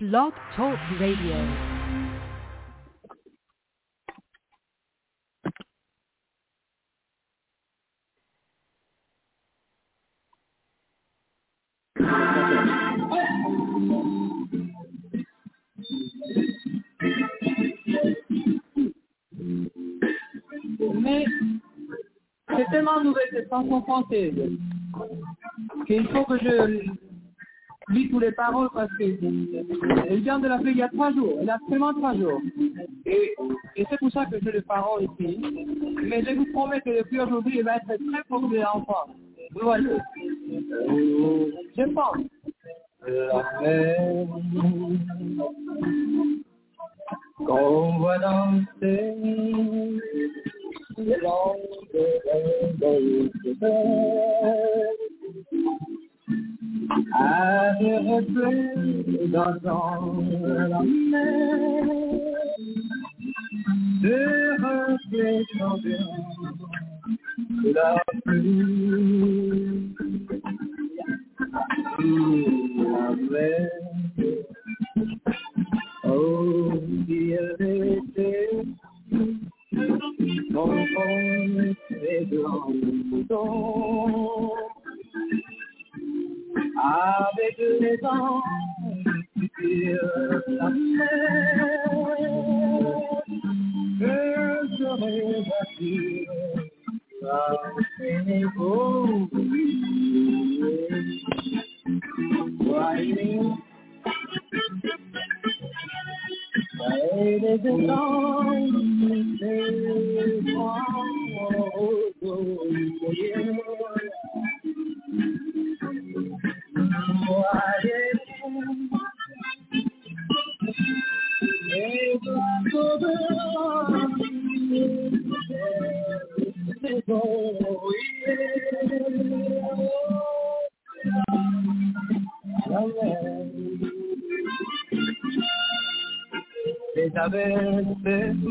Blog Talk Radio. Mais c'est tellement nouvelle cette chanson française qu'il faut que je lis toutes les paroles parce qu'elle vient de la faire il y a 3 jours. Elle a seulement 3 jours. Et c'est pour ça que j'ai les paroles ici. Mais je vous promets que depuis aujourd'hui, il va être très populaire en France. Vous voyez. Je pense. La mer qu'on voit danser le long de à des reflets dansant la mer, des reflets chantant la pluie, la mer. Oh, Dieu était mon corps est blanc, avec les anges sur la mer, je serai battu par ces beaux voyez, et les anges c'est moi, les abeilles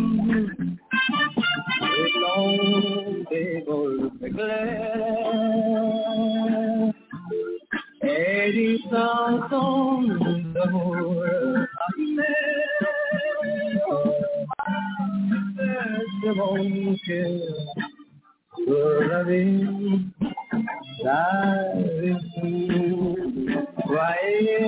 et l'ombre des golfes clairs et des chansons d'amour c'est mon cœur pour la vie voyez.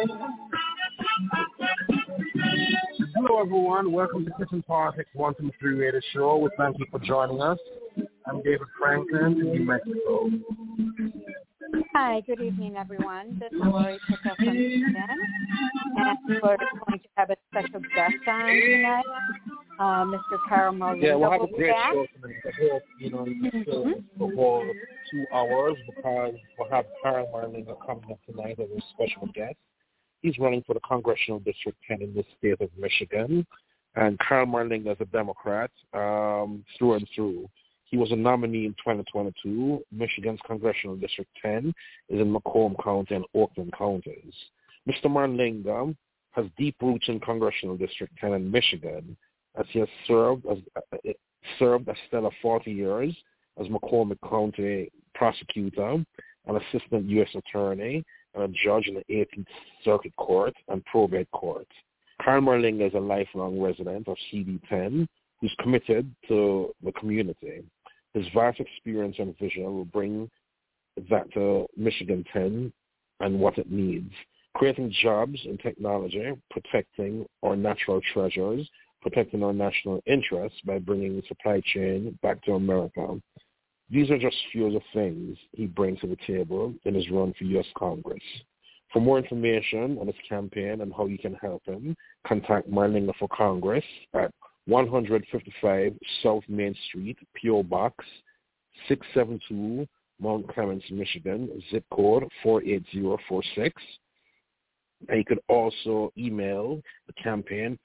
Hello, everyone. Welcome to Kitchen Politics 123 Radio Show. We thank you for joining us. I'm David Franklin in New Mexico. Hi, good evening, everyone. This is Lori Pickle from Michigan, and we're going to have a special guest on tonight, Mr. Carl Marlingo. Yeah, we'll have a will great back. show tonight. I hope, the whole 2 hours because we'll have Carl Marlingo coming up tonight as a special guest. He's running for the Congressional District 10 in the state of Michigan. And Carl Marlingo is a Democrat through and through. He was a nominee in 2022. Michigan's Congressional District 10 is in Macomb County and Oakland counties. Mr. Marlingo has deep roots in Congressional District 10 in Michigan, as he has served a stellar 40 years as Macomb County prosecutor, an assistant U.S. attorney, and a judge in the 18th Circuit Court and Probate Court. Carl Marlingo is a lifelong resident of CD10 who's committed to the community. His vast experience and vision will bring that to Michigan 10 and what it needs, creating jobs in technology, protecting our natural treasures, protecting our national interests by bringing the supply chain back to America. These are just few of the things he brings to the table in his run for U.S. Congress. For more information on his campaign and how you can help him, contact Marlingo for Congress at 155 South Main Street, P.O. Box 672, Mount Clemens, Michigan, zip code 48046. And you could also email the campaign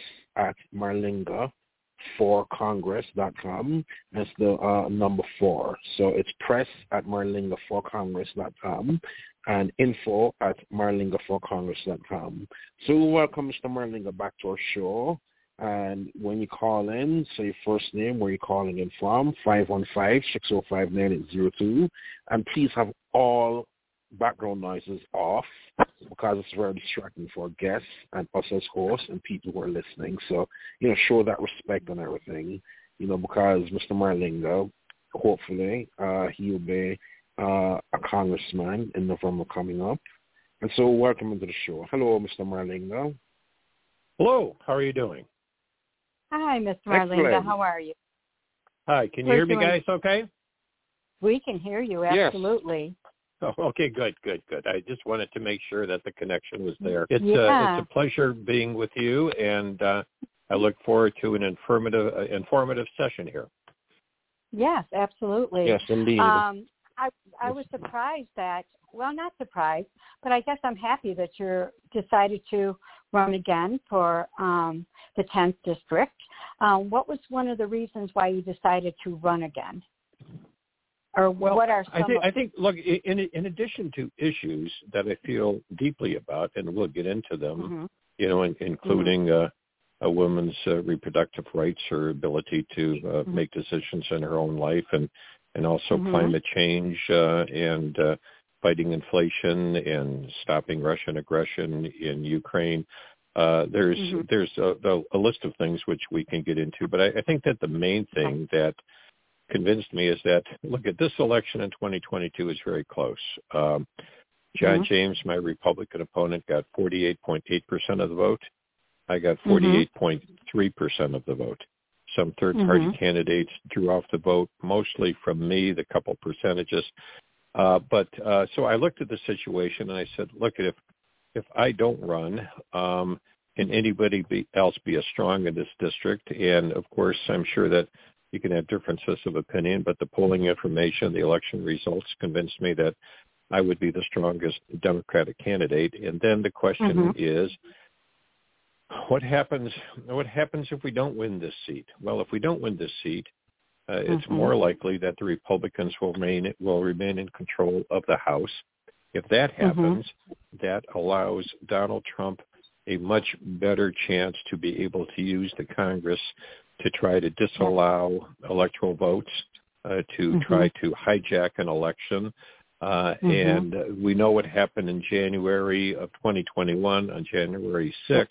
press@marlingoforcongress.com. That's the number 4. So it's press@marlingoforcongress.com and info@marlingoforcongress.com. So we welcome Mr. Marlingo back to our show. And when you call in, say your first name, where you're calling in from, 515-605-9802. And please have all background noises off because it's very distracting for guests and us as hosts and people who are listening. So, show that respect and everything, because Mr. Marlinga, hopefully, he'll be a congressman in November coming up. And so welcome into the show. Hello, Mr. Marlinga. Hello. How are you doing? Hi, Mr. Marlinga. Excellent. How are you? Hi. Can you hear me, guys? Okay. We can hear you. Absolutely. Yes. Oh, okay. Good. I just wanted to make sure that the connection was there. It's a pleasure being with you, and I look forward to an informative session here. Yes, absolutely. Yes, indeed. I was surprised that, well, not surprised, but I guess I'm happy that you're decided to run again for the 10th district. What was one of the reasons why you decided to run again? Or what are some I think, look, in addition to issues that I feel deeply about, and we'll get into them, including a woman's reproductive rights, her ability to make decisions in her own life, and also climate change and fighting inflation and stopping Russian aggression in Ukraine. There's a list of things which we can get into, but I think that the main thing that convinced me is that, look, at this election in 2022 is very close. John James, my Republican opponent, got 48.8% of the vote. I got 48.3% of the vote. Some third-party candidates drew off the vote, mostly from me, the couple percentages. So I looked at the situation and I said, look, if I don't run, can anybody else be as strong in this district? And, of course, I'm sure that you can have differences of opinion, but the polling information, the election results convinced me that I would be the strongest Democratic candidate. And then the question is, what happens if we don't win this seat? Well, if we don't win this seat, it's more likely that the Republicans will remain in control of the House. If that happens, that allows Donald Trump a much better chance to be able to use the Congress to try to disallow electoral votes, to try to hijack an election. And we know what happened in January of 2021, on January 6th.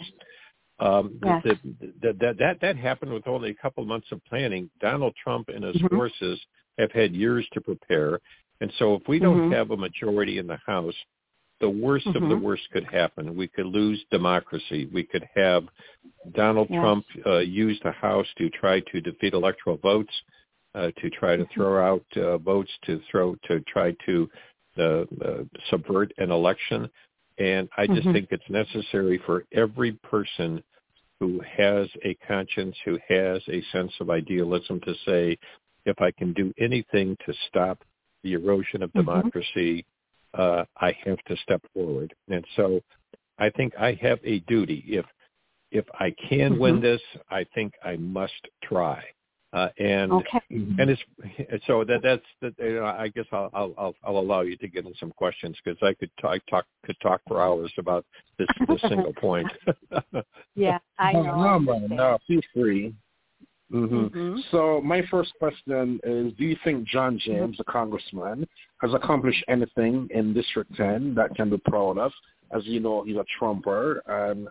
That happened with only a couple of months of planning. Donald Trump and his forces have had years to prepare. And so if we don't have a majority in the House, the worst of the worst could happen. We could lose democracy. We could have Donald Trump use the House to try to defeat electoral votes, to try to throw out votes, to try to subvert an election. And I just think it's necessary for every person who has a conscience, who has a sense of idealism, to say, if I can do anything to stop the erosion of democracy, I have to step forward. And so I think I have a duty. If I can win this, I think I must try. And it's so that's I guess I'll allow you to get in some questions, because I could talk for hours about this single point. Yeah, I know. No, feel free. So my first question is, do you think John James, the congressman, has accomplished anything in District 10 that can be proud of? As you know, he's a Trumper, and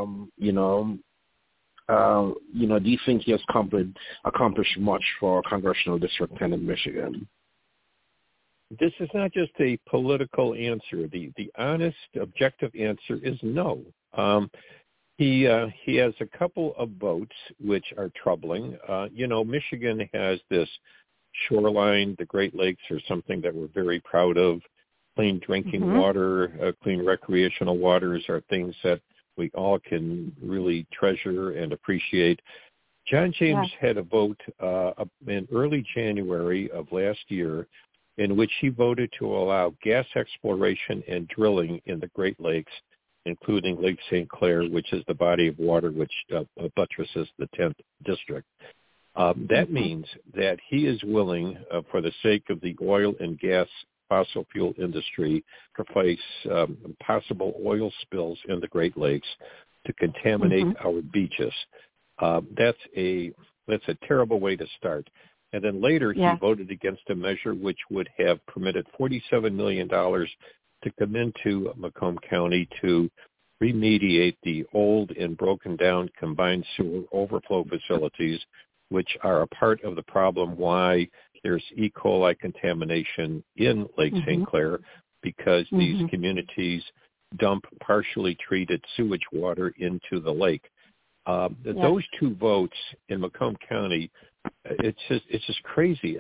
do you think he has accomplished much for Congressional District 10 in Michigan? This is not just a political answer. The honest, objective answer is no. He has a couple of votes which are troubling. Michigan has this shoreline. The Great Lakes are something that we're very proud of. Clean drinking water, clean recreational waters are things that we all can really treasure and appreciate. John James had a vote in early January of last year in which he voted to allow gas exploration and drilling in the Great Lakes, including Lake St. Clair, which is the body of water which buttresses the 10th district. That means that he is willing, for the sake of the oil and gas fossil fuel industry, to face possible oil spills in the Great Lakes to contaminate our beaches. That's a terrible way to start. And then later he voted against a measure which would have permitted $47 million to come into Macomb County to remediate the old and broken down combined sewer overflow facilities, which are a part of the problem why there's E. coli contamination in Lake St. Clair, because these communities dump partially treated sewage water into the lake. Those two votes in Macomb County, it's just crazy.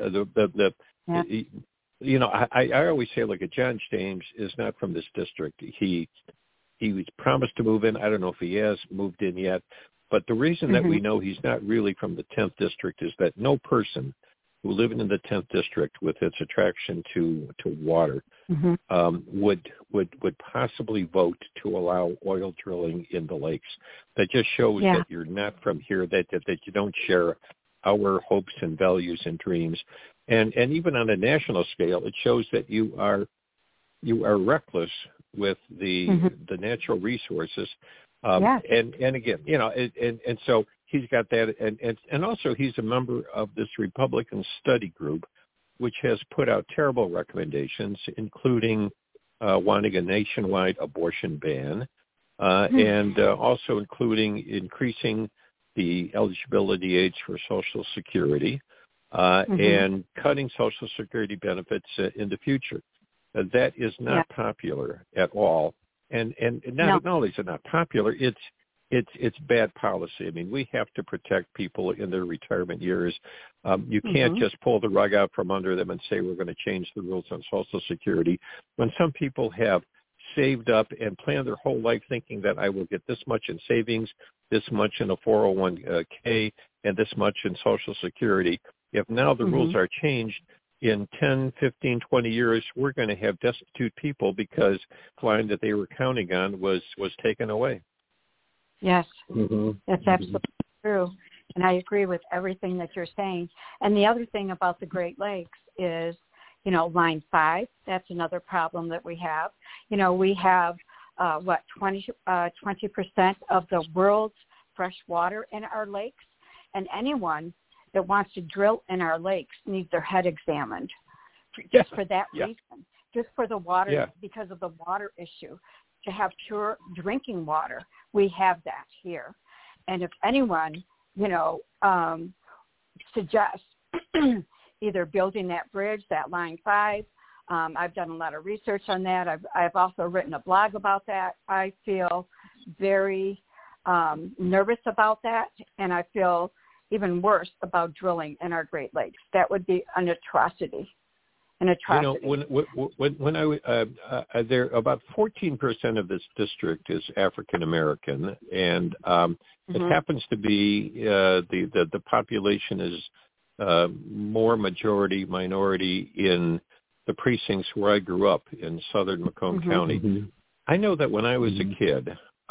I always say, like, John James is not from this district. He was promised to move in. I don't know if he has moved in yet. But the reason that we know he's not really from the 10th district is that no person who living in the 10th district with its attraction to water would possibly vote to allow oil drilling in the lakes. That just shows that you're not from here, that you don't share our hopes and values and dreams. And even on a national scale, it shows that you are reckless with the natural resources. And again, and so he's got that, and also he's a member of this Republican study group, which has put out terrible recommendations, including wanting a nationwide abortion ban, and also including increasing the eligibility age for Social Security, and cutting Social Security benefits in the future. That is not popular at all. And not only is it not popular, it's bad policy. I mean, we have to protect people in their retirement years. You can't just pull the rug out from under them and say we're going to change the rules on Social Security when some people have saved up and planned their whole life thinking that I will get this much in savings, this much in a 401k, and this much in Social Security. If now the rules are changed, in 10, 15, 20 years, we're going to have destitute people because the line that they were counting on was taken away. Yes, that's absolutely true. And I agree with everything that you're saying. And the other thing about the Great Lakes is, Line 5, that's another problem that we have. We have, 20% of the world's fresh water in our lakes. And anyone that wants to drill in our lakes needs their head examined just for that reason, just for the water, because of the water issue. To have pure drinking water, we have that here. And if anyone, suggests either building that bridge, that Line 5, I've done a lot of research on that. I've also written a blog about that. I feel very nervous about that, and I feel even worse about drilling in our Great Lakes. That would be an atrocity. When I there about 14% of this district is African American, and it happens to be the population is more majority minority in the precincts where I grew up in southern Macomb County. I know that when I was a kid,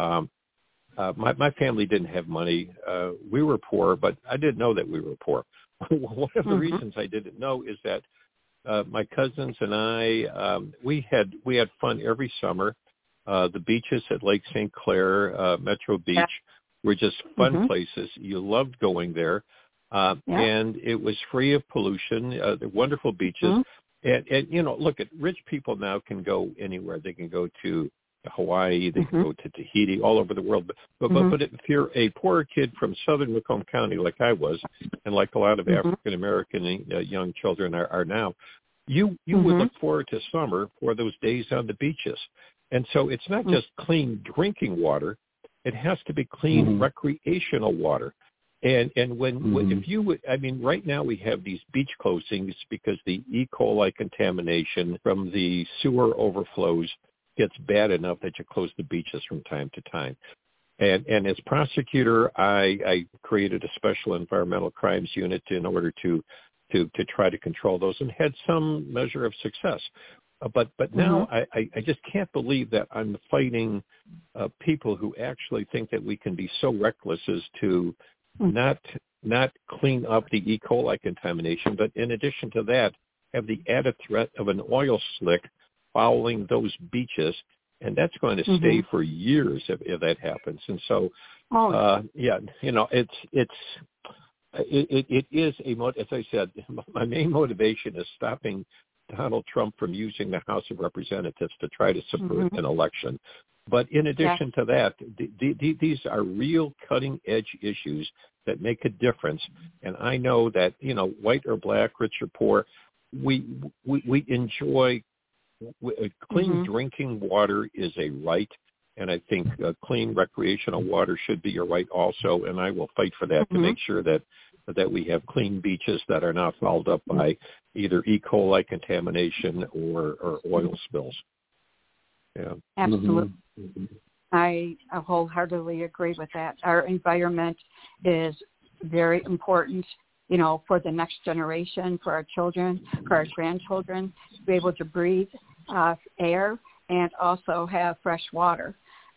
my family didn't have money. We were poor, but I didn't know that we were poor. One of the reasons I didn't know is that my cousins and I, we had fun every summer. The beaches at Lake St. Clair, Metro Beach, were just fun places. You loved going there, and it was free of pollution. The wonderful beaches, and look, at rich people now can go anywhere. They can go to Hawaii, they can go to Tahiti, all over the world. But if you're a poor kid from southern Macomb County, like I was, and like a lot of African American young children are now, you would look forward to summer for those days on the beaches. And so it's not just clean drinking water; it has to be clean recreational water. And when if you would, I mean, right now we have these beach closings because the E. coli contamination from the sewer overflows gets bad enough that you close the beaches from time to time. And as prosecutor, I created a special environmental crimes unit in order to try to control those, and had some measure of success. But now I just can't believe that I'm fighting people who actually think that we can be so reckless as to not clean up the E. coli contamination, but in addition to that, have the added threat of an oil slick following those beaches, and that's going to stay for years if that happens. And so, it is as I said, my main motivation is stopping Donald Trump from using the House of Representatives to try to subvert an election. But in addition to that, these are real cutting-edge issues that make a difference. And I know that, white or black, rich or poor, we enjoy clean drinking water is a right. And I think clean recreational water should be a right also. And I will fight for that to make sure that we have clean beaches that are not fouled up by either E. coli contamination or oil spills. Yeah. Absolutely. I wholeheartedly agree with that. Our environment is very important, for the next generation, for our children, for our grandchildren, to be able to breathe air and also have fresh water.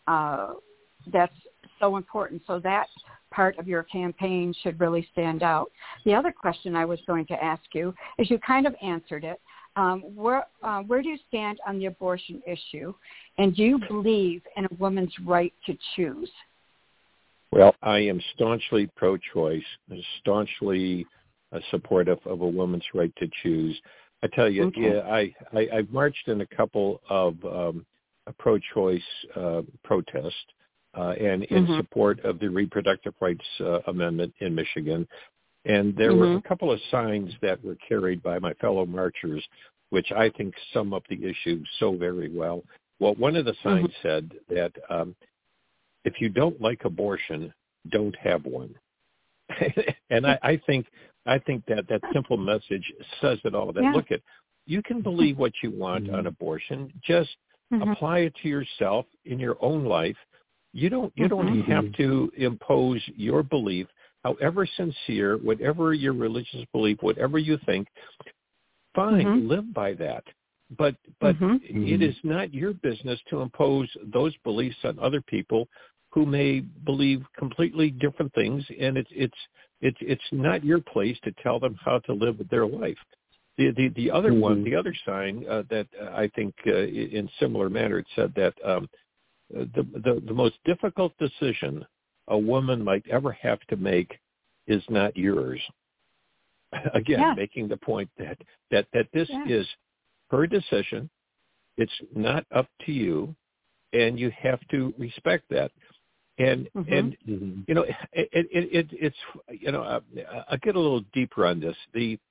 That's so important. So that part of your campaign should really stand out. The other question I was going to ask you is you kind of answered it. Where do you stand on the abortion issue? And do you believe in a woman's right to choose? Well, I am staunchly pro-choice, staunchly supportive of a woman's right to choose. I tell you, I've marched in a couple of pro-choice protests and in support of the reproductive rights amendment in Michigan. And there were a couple of signs that were carried by my fellow marchers, which I think sum up the issue so very well. Well, one of the signs said that if you don't like abortion, don't have one. And I think that simple message says it all. That look at, you can believe what you want on abortion. Just apply it to yourself in your own life. You don't have to impose your belief, however sincere, whatever your religious belief, whatever you think. Fine, live by that. But it is not your business to impose those beliefs on other people who may believe completely different things, and it's not your place to tell them how to live their life. The other one, the other sign that I think in similar manner, it said that the most difficult decision a woman might ever have to make is not yours. Again, making the point that this is her decision. It's not up to you, and you have to respect that. And it's I'll get a little deeper on this. The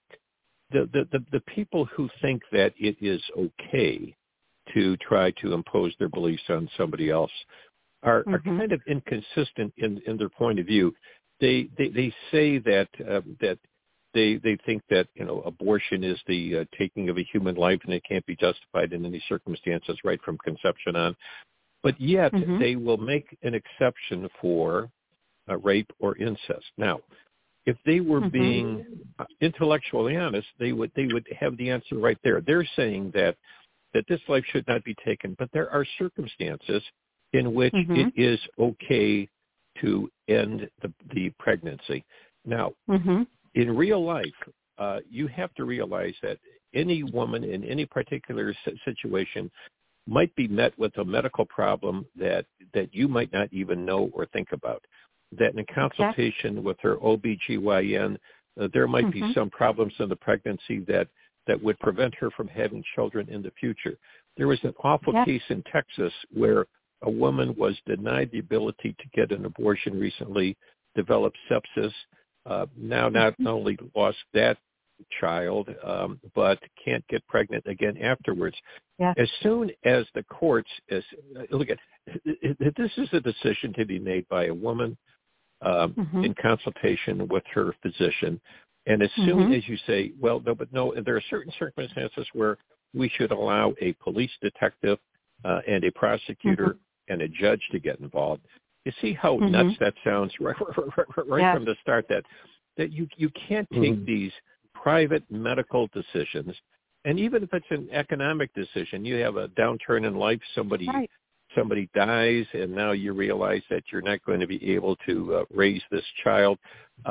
people who think that it is okay to try to impose their beliefs on somebody else are kind of inconsistent in their point of view. They say that they think that abortion is the taking of a human life and it can't be justified in any circumstances right from conception on. But yet they will make an exception for rape or incest. Now, if they were being intellectually honest, they would have the answer right there. They're saying that this life should not be taken, but there are circumstances in which it is okay to end the pregnancy. Now, in real life, you have to realize that any woman in any particular situation might be met with a medical problem that you might not even know or think about. That in consultation with her OBGYN, there might be some problems in the pregnancy that would prevent her from having children in the future. There was an awful case in Texas where a woman was denied the ability to get an abortion recently, developed sepsis, now not only lost that child, but can't get pregnant again afterwards. As soon as the courts, look at this is a decision to be made by a woman in consultation with her physician. And as soon as you say, well, no, there are certain circumstances where we should allow a police detective and a prosecutor and a judge to get involved. You see how nuts that sounds right from the start, that you can't take these private medical decisions, and even if it's an economic decision, you have a downturn in life, somebody dies, and now you realize that you're not going to be able to raise this child.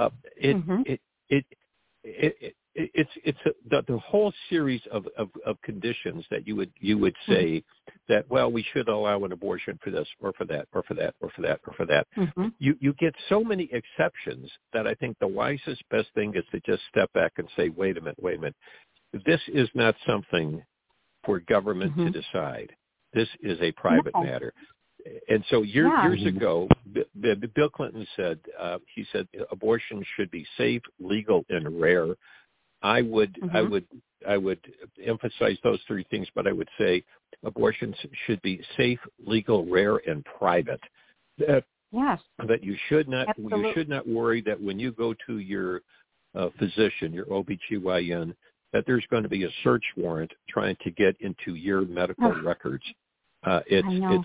It's the whole series of conditions that you would say that, well, we should allow an abortion for this or for that or for that or for that or for that. You get so many exceptions that I think the wisest, best thing is to just step back and say, wait a minute. this is not something for government to decide. This is a private matter. And so years ago, Bill Clinton said, he said abortion should be safe, legal, and rare. I would emphasize those three things, but I would say abortions should be safe, legal, rare, and private. That you should not worry that when you go to your physician, your OBGYN, that there's going to be a search warrant trying to get into your medical records. And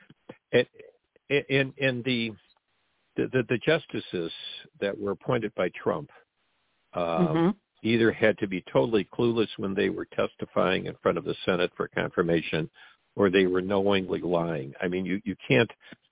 the justices that were appointed by Trump either had to be totally clueless when they were testifying in front of the Senate for confirmation, or they were knowingly lying. I mean, you can't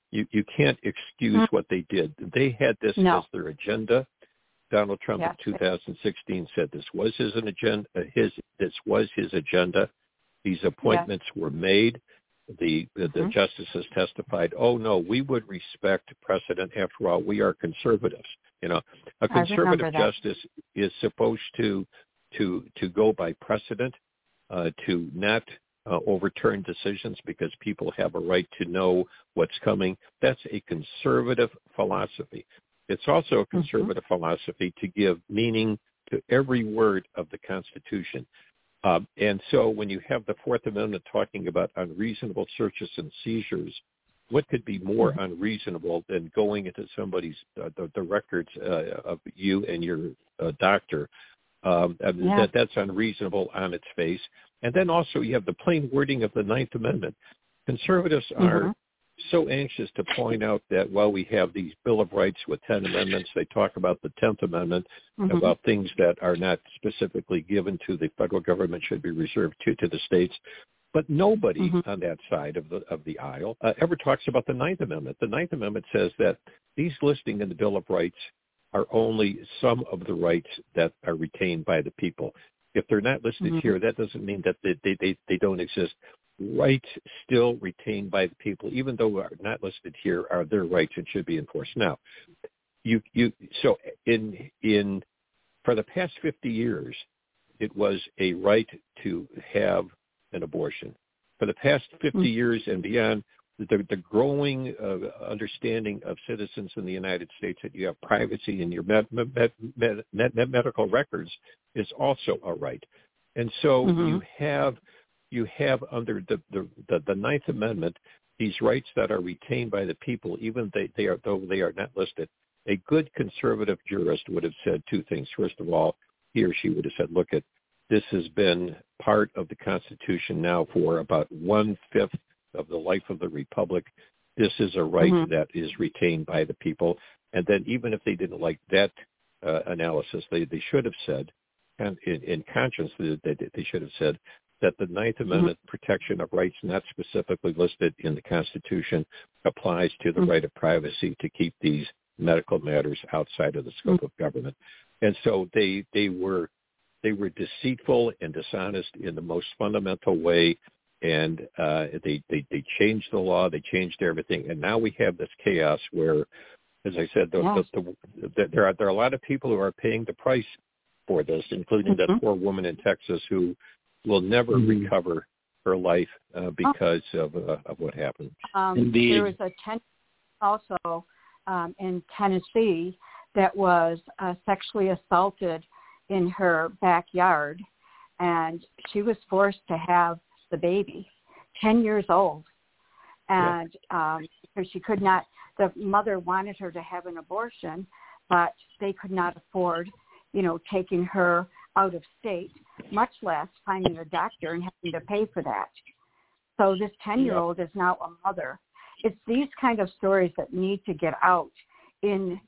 excuse what they did. They had this as their agenda. Donald Trump in 2016 said this was his agenda. This was his agenda. These appointments were made. The justices testified, oh, no, we would respect precedent. After all, we are conservatives. You know, a conservative justice is supposed to go by precedent, to not overturn decisions because people have a right to know what's coming. That's a conservative philosophy. It's also a conservative philosophy to give meaning to every word of the Constitution. And so when you have the Fourth Amendment talking about unreasonable searches and seizures, what could be more unreasonable than going into somebody's the records of you and your doctor? That's unreasonable on its face. And then also you have the plain wording of the Ninth Amendment. Conservatives are so anxious to point out that while we have these Bill of Rights with 10 amendments, they talk about the 10th Amendment, about things that are not specifically given to the federal government should be reserved to the states. But nobody on that side of the aisle ever talks about the Ninth Amendment. The Ninth Amendment says that these listing in the Bill of Rights are only some of the rights that are retained by the people. If they're not listed here, that doesn't mean that they don't exist. Rights still retained by the people, even though are not listed here, are their rights and should be enforced. Now, so for the past 50 years, it was a right to have an abortion. For the past 50 years and beyond, the growing understanding of citizens in the United States that you have privacy in your medical records is also a right. And so you have under the Ninth Amendment these rights that are retained by the people, even though they are not listed. A good conservative jurist would have said two things. First of all, he or she would have said, look, this has been part of the Constitution now for about 1/5 of the life of the Republic. This is a right that is retained by the people. And then even if they didn't like that analysis, they should have said, and in conscience, they should have said that the Ninth Amendment protection of rights not specifically listed in the Constitution applies to the right of privacy to keep these medical matters outside of the scope of government. And so they were deceitful and dishonest in the most fundamental way, and they changed the law, they changed everything, and now we have this chaos where, as I said, there are a lot of people who are paying the price for this, including that poor woman in Texas who will never recover her life because of what happened. There was a also in Tennessee that was sexually assaulted in her backyard, and she was forced to have the baby, 10 years old, and because she could not, the mother wanted her to have an abortion, but they could not afford, taking her out of state, much less finding a doctor and having to pay for that. So this 10-year-old is now a mother. It's these kind of stories that need to get out in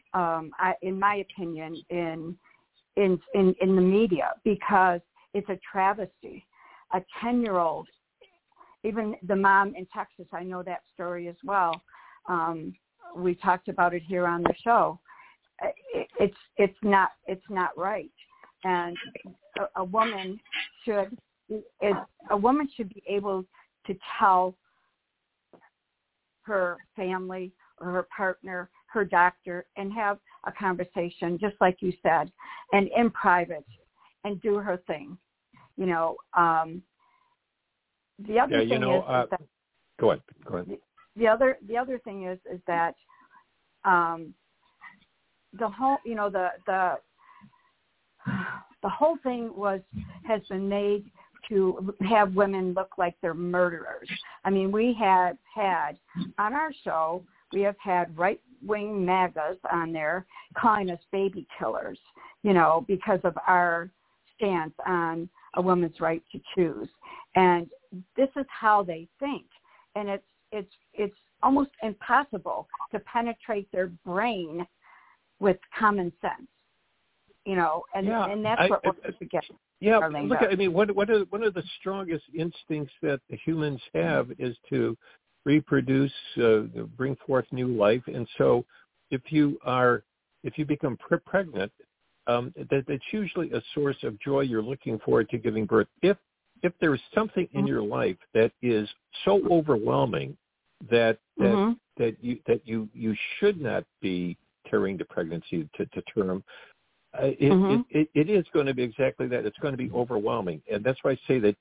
my opinion, in the media, because it's a travesty. A 10-year-old, even the mom in Texas, I know that story as well. We talked about it here on the show. It's not right, and a woman should be able to tell her family or her partner, her doctor, and have a conversation, just like you said, and in private, and do her thing. The other thing is that go ahead. The other thing is that the whole the whole thing has been made to have women look like they're murderers. I mean, we have had on our show, we have had right-wing MAGAs on there calling us baby killers, because of our stance on a woman's right to choose. And this is how they think. And it's almost impossible to penetrate their brain with common sense, and that's what we're against. Yeah, look, I mean, one of the strongest instincts that the humans have is to reproduce, bring forth new life, and so if you become pregnant, that's usually a source of joy. You're looking forward to giving birth. If there's something in your life that is so overwhelming that you should not be carrying the pregnancy to term. It is going to be exactly that. It's going to be overwhelming. And that's why I say that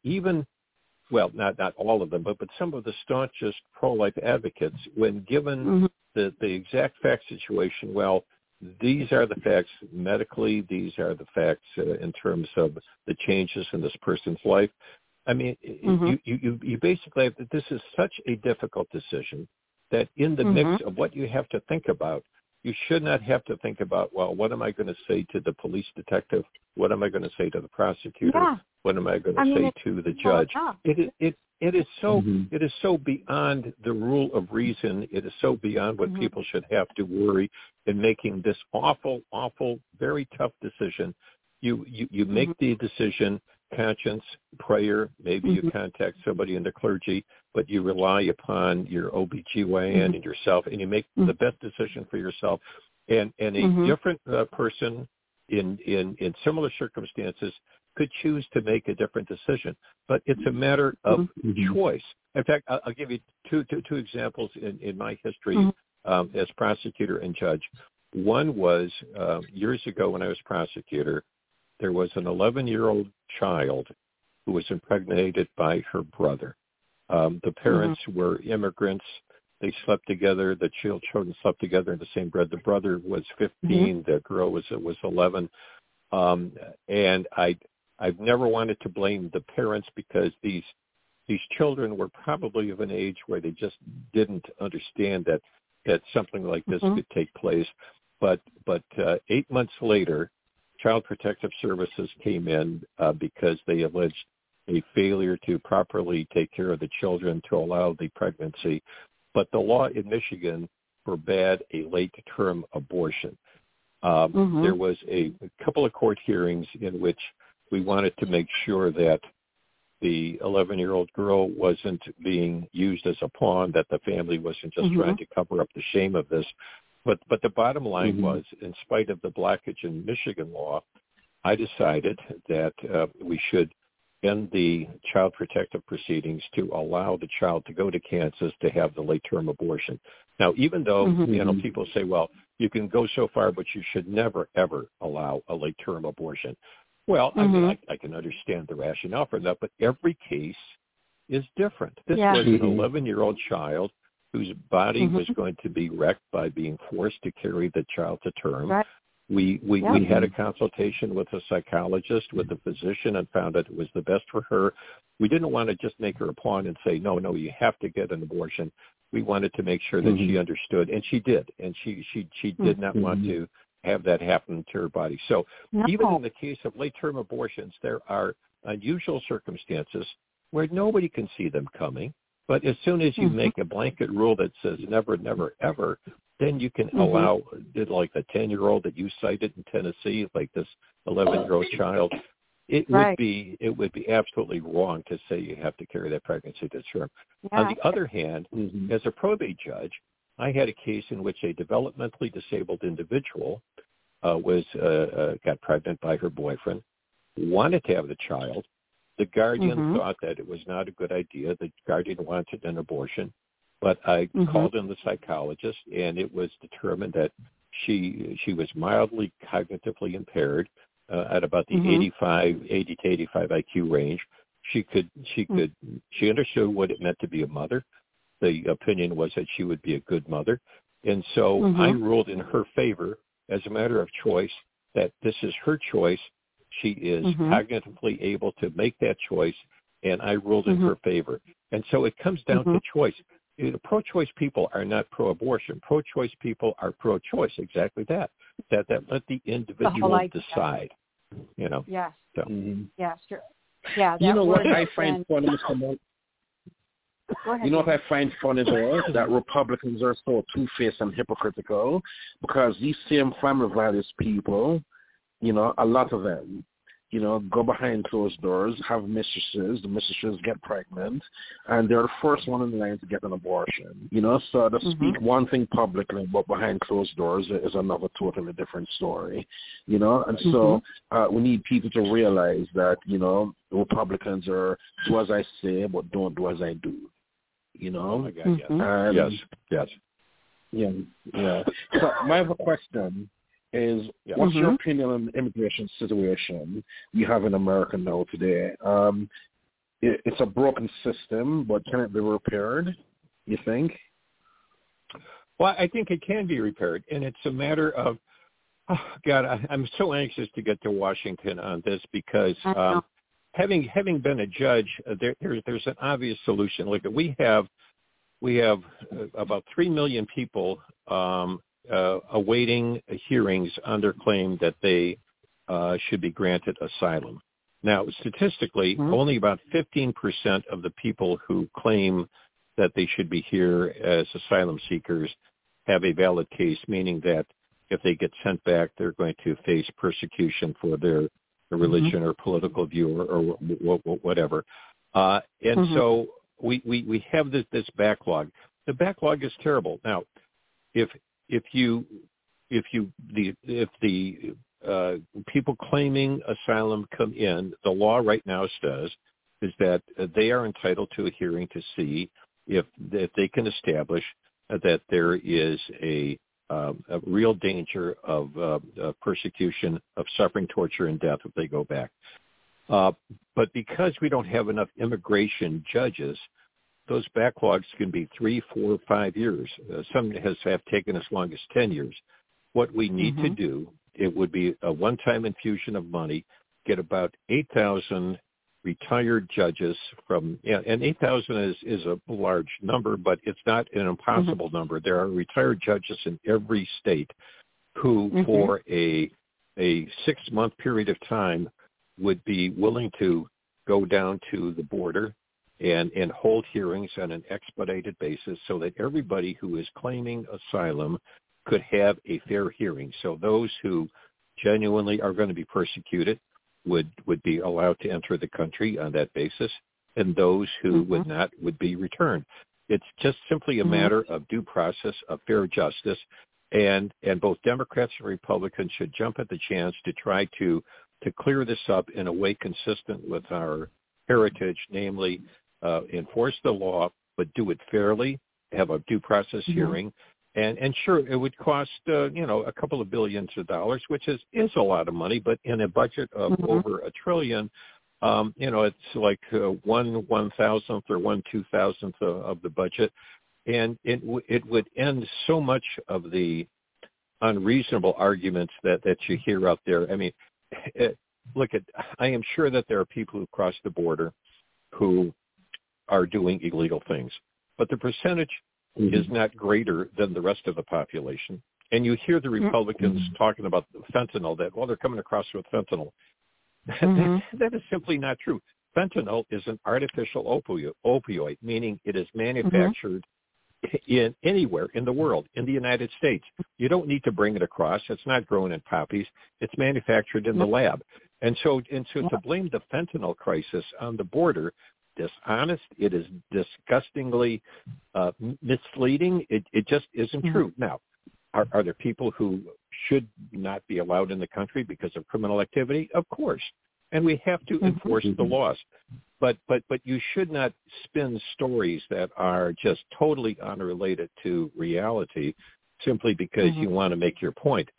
not all of them, but some of the staunchest pro-life advocates, when given the exact fact situation, these are the facts medically, these are the facts in terms of the changes in this person's life. I mean, you basically have that. This is such a difficult decision that in the mix of what you have to think about, you should not have to think about, what am I going to say to the police detective? What am I going to say to the prosecutor? Yeah. What am I going to say to the judge? It is so beyond the rule of reason. It is so beyond what people should have to worry in making this awful, very tough decision. You make the decision, conscience, prayer, maybe you contact somebody in the clergy, but you rely upon your OBGYN and yourself, and you make the best decision for yourself. And a different person in similar circumstances could choose to make a different decision. But it's a matter of choice. In fact, I'll give you two examples in my history as prosecutor and judge. One was years ago when I was prosecutor. There was an 11-year-old child who was impregnated by her brother. The parents were immigrants. They slept together. The children slept together in the same bed. The brother was 15. The girl was 11. And I've never wanted to blame the parents because these children were probably of an age where they just didn't understand that something like this could take place. But 8 months later, Child Protective Services came in because they alleged a failure to properly take care of the children to allow the pregnancy. But the law in Michigan forbade a late-term abortion. There was a couple of court hearings in which we wanted to make sure that the 11-year-old girl wasn't being used as a pawn, that the family wasn't just trying to cover up the shame of this. But the bottom line was, in spite of the blockage in Michigan law, I decided that we should end the child protective proceedings to allow the child to go to Kansas to have the late-term abortion. Now, even though people say, you can go so far, but you should never, ever allow a late-term abortion. Well, I mean, I can understand the rationale for that, but every case is different. This was an 11-year-old child whose body was going to be wrecked by being forced to carry the child to term. Right. We had a consultation with a psychologist, with a physician, and found that it was the best for her. We didn't want to just make her a pawn and say, no, you have to get an abortion. We wanted to make sure that she understood, and she did. And she did not want to have that happen to her body. So even in the case of late-term abortions, there are unusual circumstances where nobody can see them coming. But as soon as you make a blanket rule that says never, never, ever, then you can allow, like the 10-year-old that you cited in Tennessee, like this 11-year-old child, it would be absolutely wrong to say you have to carry that pregnancy to term. Yeah. On the other hand, as a probate judge, I had a case in which a developmentally disabled individual got pregnant by her boyfriend, wanted to have the child. The guardian thought that it was not a good idea. The guardian wanted an abortion. But I called in the psychologist, and it was determined that she was mildly cognitively impaired. at about the 80 to 85 IQ range. She understood what it meant to be a mother. The opinion was that she would be a good mother. And so I ruled in her favor as a matter of choice that this is her choice. She is cognitively able to make that choice, and I ruled in her favor. And so it comes down to choice. Pro-choice people are not pro-abortion. Pro-choice people are pro-choice. Exactly that let the individual decide. You know. Yes. So. Yeah. Sure. Yeah. You know what I find funny, Mr. Monk? You know what I find funny though? That Republicans are so two-faced and hypocritical, because these same family values people, you know, a lot of them, you know, go behind closed doors, have mistresses, the mistresses get pregnant, and they're the first one in line to get an abortion. You know, so to speak one thing publicly, but behind closed doors is another totally different story. You know, and so we need people to realize that, you know, Republicans are do as I say, but don't do as I do. You know? Oh my God, yes. Yes. Yeah. So my other question is, what's your opinion on the immigration situation we have in America now today? It's a broken system, but can it be repaired, you think? Well, I think it can be repaired, and it's a matter of, I'm so anxious to get to Washington on this, because having been a judge, there's an obvious solution. Look, we have about 3 million people awaiting hearings on their claim that they should be granted asylum. Now, statistically, only about 15% of the people who claim that they should be here as asylum seekers have a valid case, meaning that if they get sent back, they're going to face persecution for their religion or political view or whatever. And so we have this backlog. The backlog is terrible. Now, if the people claiming asylum come in, the law right now says is that they are entitled to a hearing to see if they can establish that there is a real danger of persecution, of suffering, torture, and death if they go back. But because we don't have enough immigration judges, those backlogs can be 3, 4, 5 years. Some have taken as long as 10 years. What we need to do, it would be a one-time infusion of money, get about 8,000 retired judges from, and 8,000 is a large number, but it's not an impossible number. There are retired judges in every state who, for a 6-month period of time, would be willing to go down to the border and hold hearings on an expedited basis so that everybody who is claiming asylum could have a fair hearing. So those who genuinely are going to be persecuted would be allowed to enter the country on that basis, and those who would not would be returned. It's just simply a matter of due process, of fair justice, and both Democrats and Republicans should jump at the chance to try to clear this up in a way consistent with our heritage, namely enforce the law, but do it fairly, have a due process hearing. And sure, it would cost, a couple of billions of dollars, which is a lot of money, but in a budget of over $1 trillion, it's like 1/1000th or 1/2000th of the budget. And it would end so much of the unreasonable arguments that you hear out there. I mean, I am sure that there are people who cross the border who are doing illegal things, but the percentage is not greater than the rest of the population. And you hear the Republicans talking about fentanyl, that, they're coming across with fentanyl. That is simply not true. Fentanyl is an artificial opioid, meaning it is manufactured in anywhere in the world, in the United States. You don't need to bring it across. It's not grown in poppies. It's manufactured in the lab. And so to blame the fentanyl crisis on the border, dishonest, it is disgustingly misleading. It just isn't true. Now, are there people who should not be allowed in the country because of criminal activity? Of course. And we have to enforce the laws. But you should not spin stories that are just totally unrelated to reality simply because you want to make your point.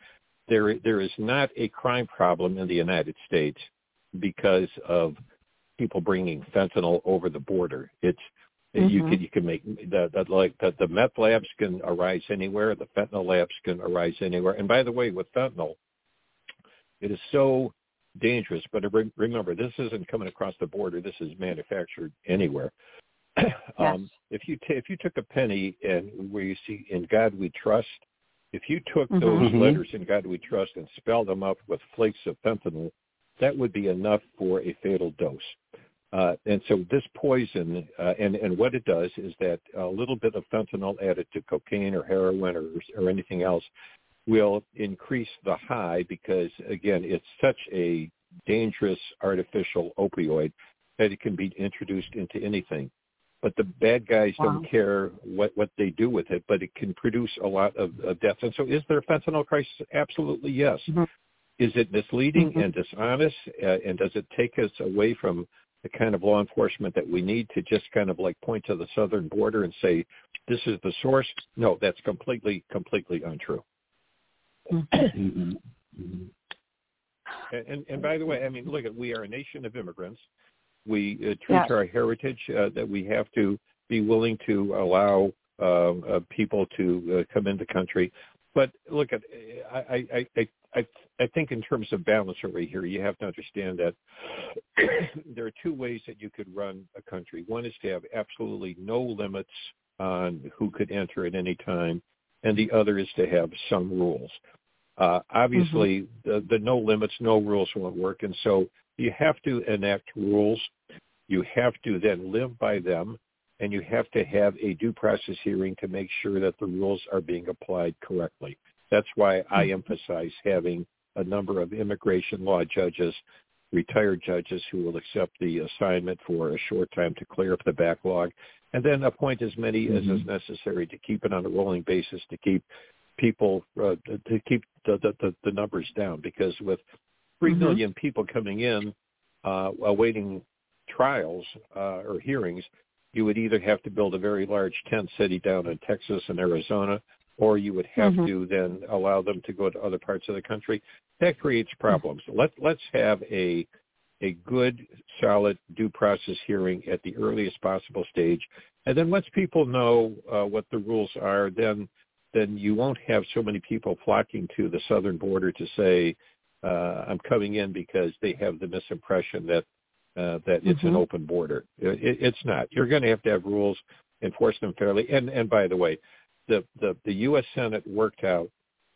there is not a crime problem in the United States because of people bringing fentanyl over the border. It's you can make the meth labs can arise anywhere, the fentanyl labs can arise anywhere. And by the way, with fentanyl, it is so dangerous. But remember, this isn't coming across the border. This is manufactured anywhere. Yes. If you took a penny and where you see "In God We Trust," if you took those letters "In God We Trust" and spelled them up with flakes of fentanyl, that would be enough for a fatal dose. And so this poison, and what it does is that a little bit of fentanyl added to cocaine or heroin or anything else will increase the high because, again, it's such a dangerous artificial opioid that it can be introduced into anything. But the bad guys don't care what they do with it, but it can produce a lot of deaths. And so is there a fentanyl crisis? Absolutely, yes. Is it misleading and dishonest, and does it take us away from the kind of law enforcement that we need to just kind of like point to the southern border and say, this is the source? No, that's completely untrue. And by the way, I mean, look, we are a nation of immigrants. We treat our heritage that we have to be willing to allow people to come into the country. But look, I think in terms of balance over here, you have to understand that there are two ways that you could run a country. One is to have absolutely no limits on who could enter at any time, and the other is to have some rules. Obviously, the no limits, no rules won't work, and so you have to enact rules. You have to then live by them, and you have to have a due process hearing to make sure that the rules are being applied correctly. That's why I emphasize having a number of immigration law judges, retired judges who will accept the assignment for a short time to clear up the backlog, and then appoint as many as is necessary to keep it on a rolling basis, to keep people, to keep the numbers down. Because with 3 million people coming in awaiting trials or hearings, you would either have to build a very large tent city down in Texas and Arizona, or you would have to then allow them to go to other parts of the country. That creates problems. Let's have a good, solid due process hearing at the earliest possible stage, and then once people know what the rules are, then you won't have so many people flocking to the southern border to say, I'm coming in, because they have the misimpression that it's an open border. It's not. You're going to have rules, enforce them fairly. And by the way, the U.S. Senate worked out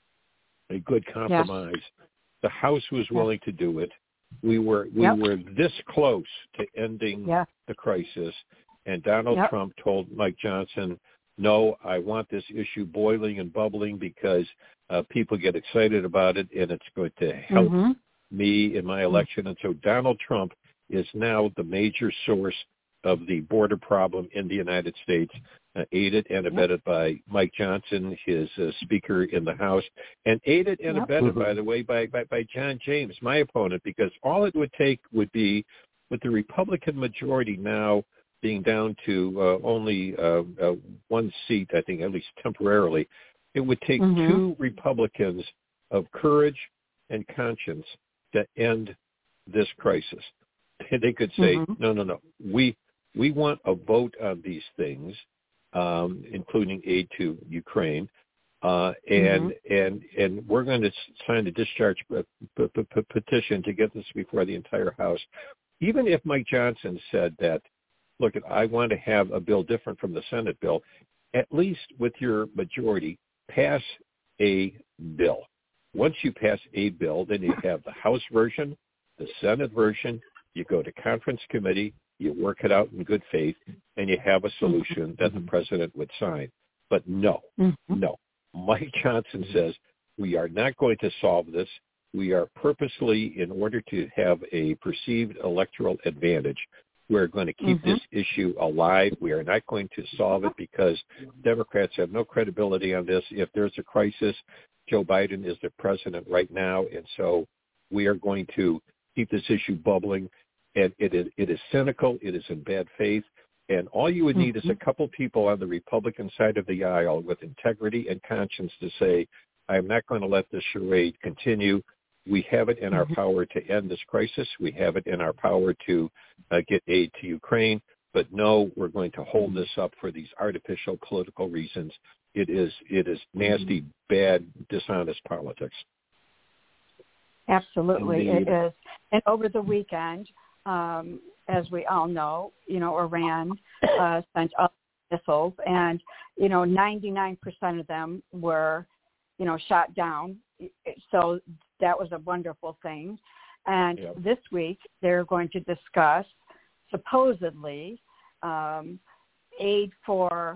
a good compromise. Yes. The House was willing to do it. We were this close to ending the crisis, and Donald Trump told Mike Johnson, no, I want this issue boiling and bubbling because people get excited about it, and it's going to help me in my election. And so Donald Trump is now the major source of the border problem in the United States, aided and abetted by Mike Johnson, his Speaker in the House, and aided and abetted, by the way, by John James, my opponent, because all it would take would be, with the Republican majority now being down to only one seat, I think, at least temporarily, it would take two Republicans of courage and conscience to end this crisis. They could say, no, we want a vote on these things, including aid to Ukraine, and we're going to sign a discharge petition to get this before the entire House. Even if Mike Johnson said that, look, I want to have a bill different from the Senate bill, at least with your majority, pass a bill. Once you pass a bill, then you have the House version, the Senate version, you go to conference committee, you work it out in good faith, and you have a solution that the president would sign. But no. Mike Johnson says, we are not going to solve this. We are purposely, in order to have a perceived electoral advantage, we're going to keep this issue alive. We are not going to solve it because Democrats have no credibility on this. If there's a crisis, Joe Biden is the president right now, and so we are going to keep this issue bubbling. And it is cynical. It is in bad faith. And all you would need is a couple people on the Republican side of the aisle with integrity and conscience to say, I'm not going to let this charade continue. We have it in our power to end this crisis. We have it in our power to get aid to Ukraine. But no, we're going to hold this up for these artificial political reasons. It is nasty, bad, dishonest politics. Absolutely, Indeed. it is. And over the weekend, as we all know, Iran sent up missiles, and 99% of them were, shot down. So that was a wonderful thing. And this week they're going to discuss supposedly aid for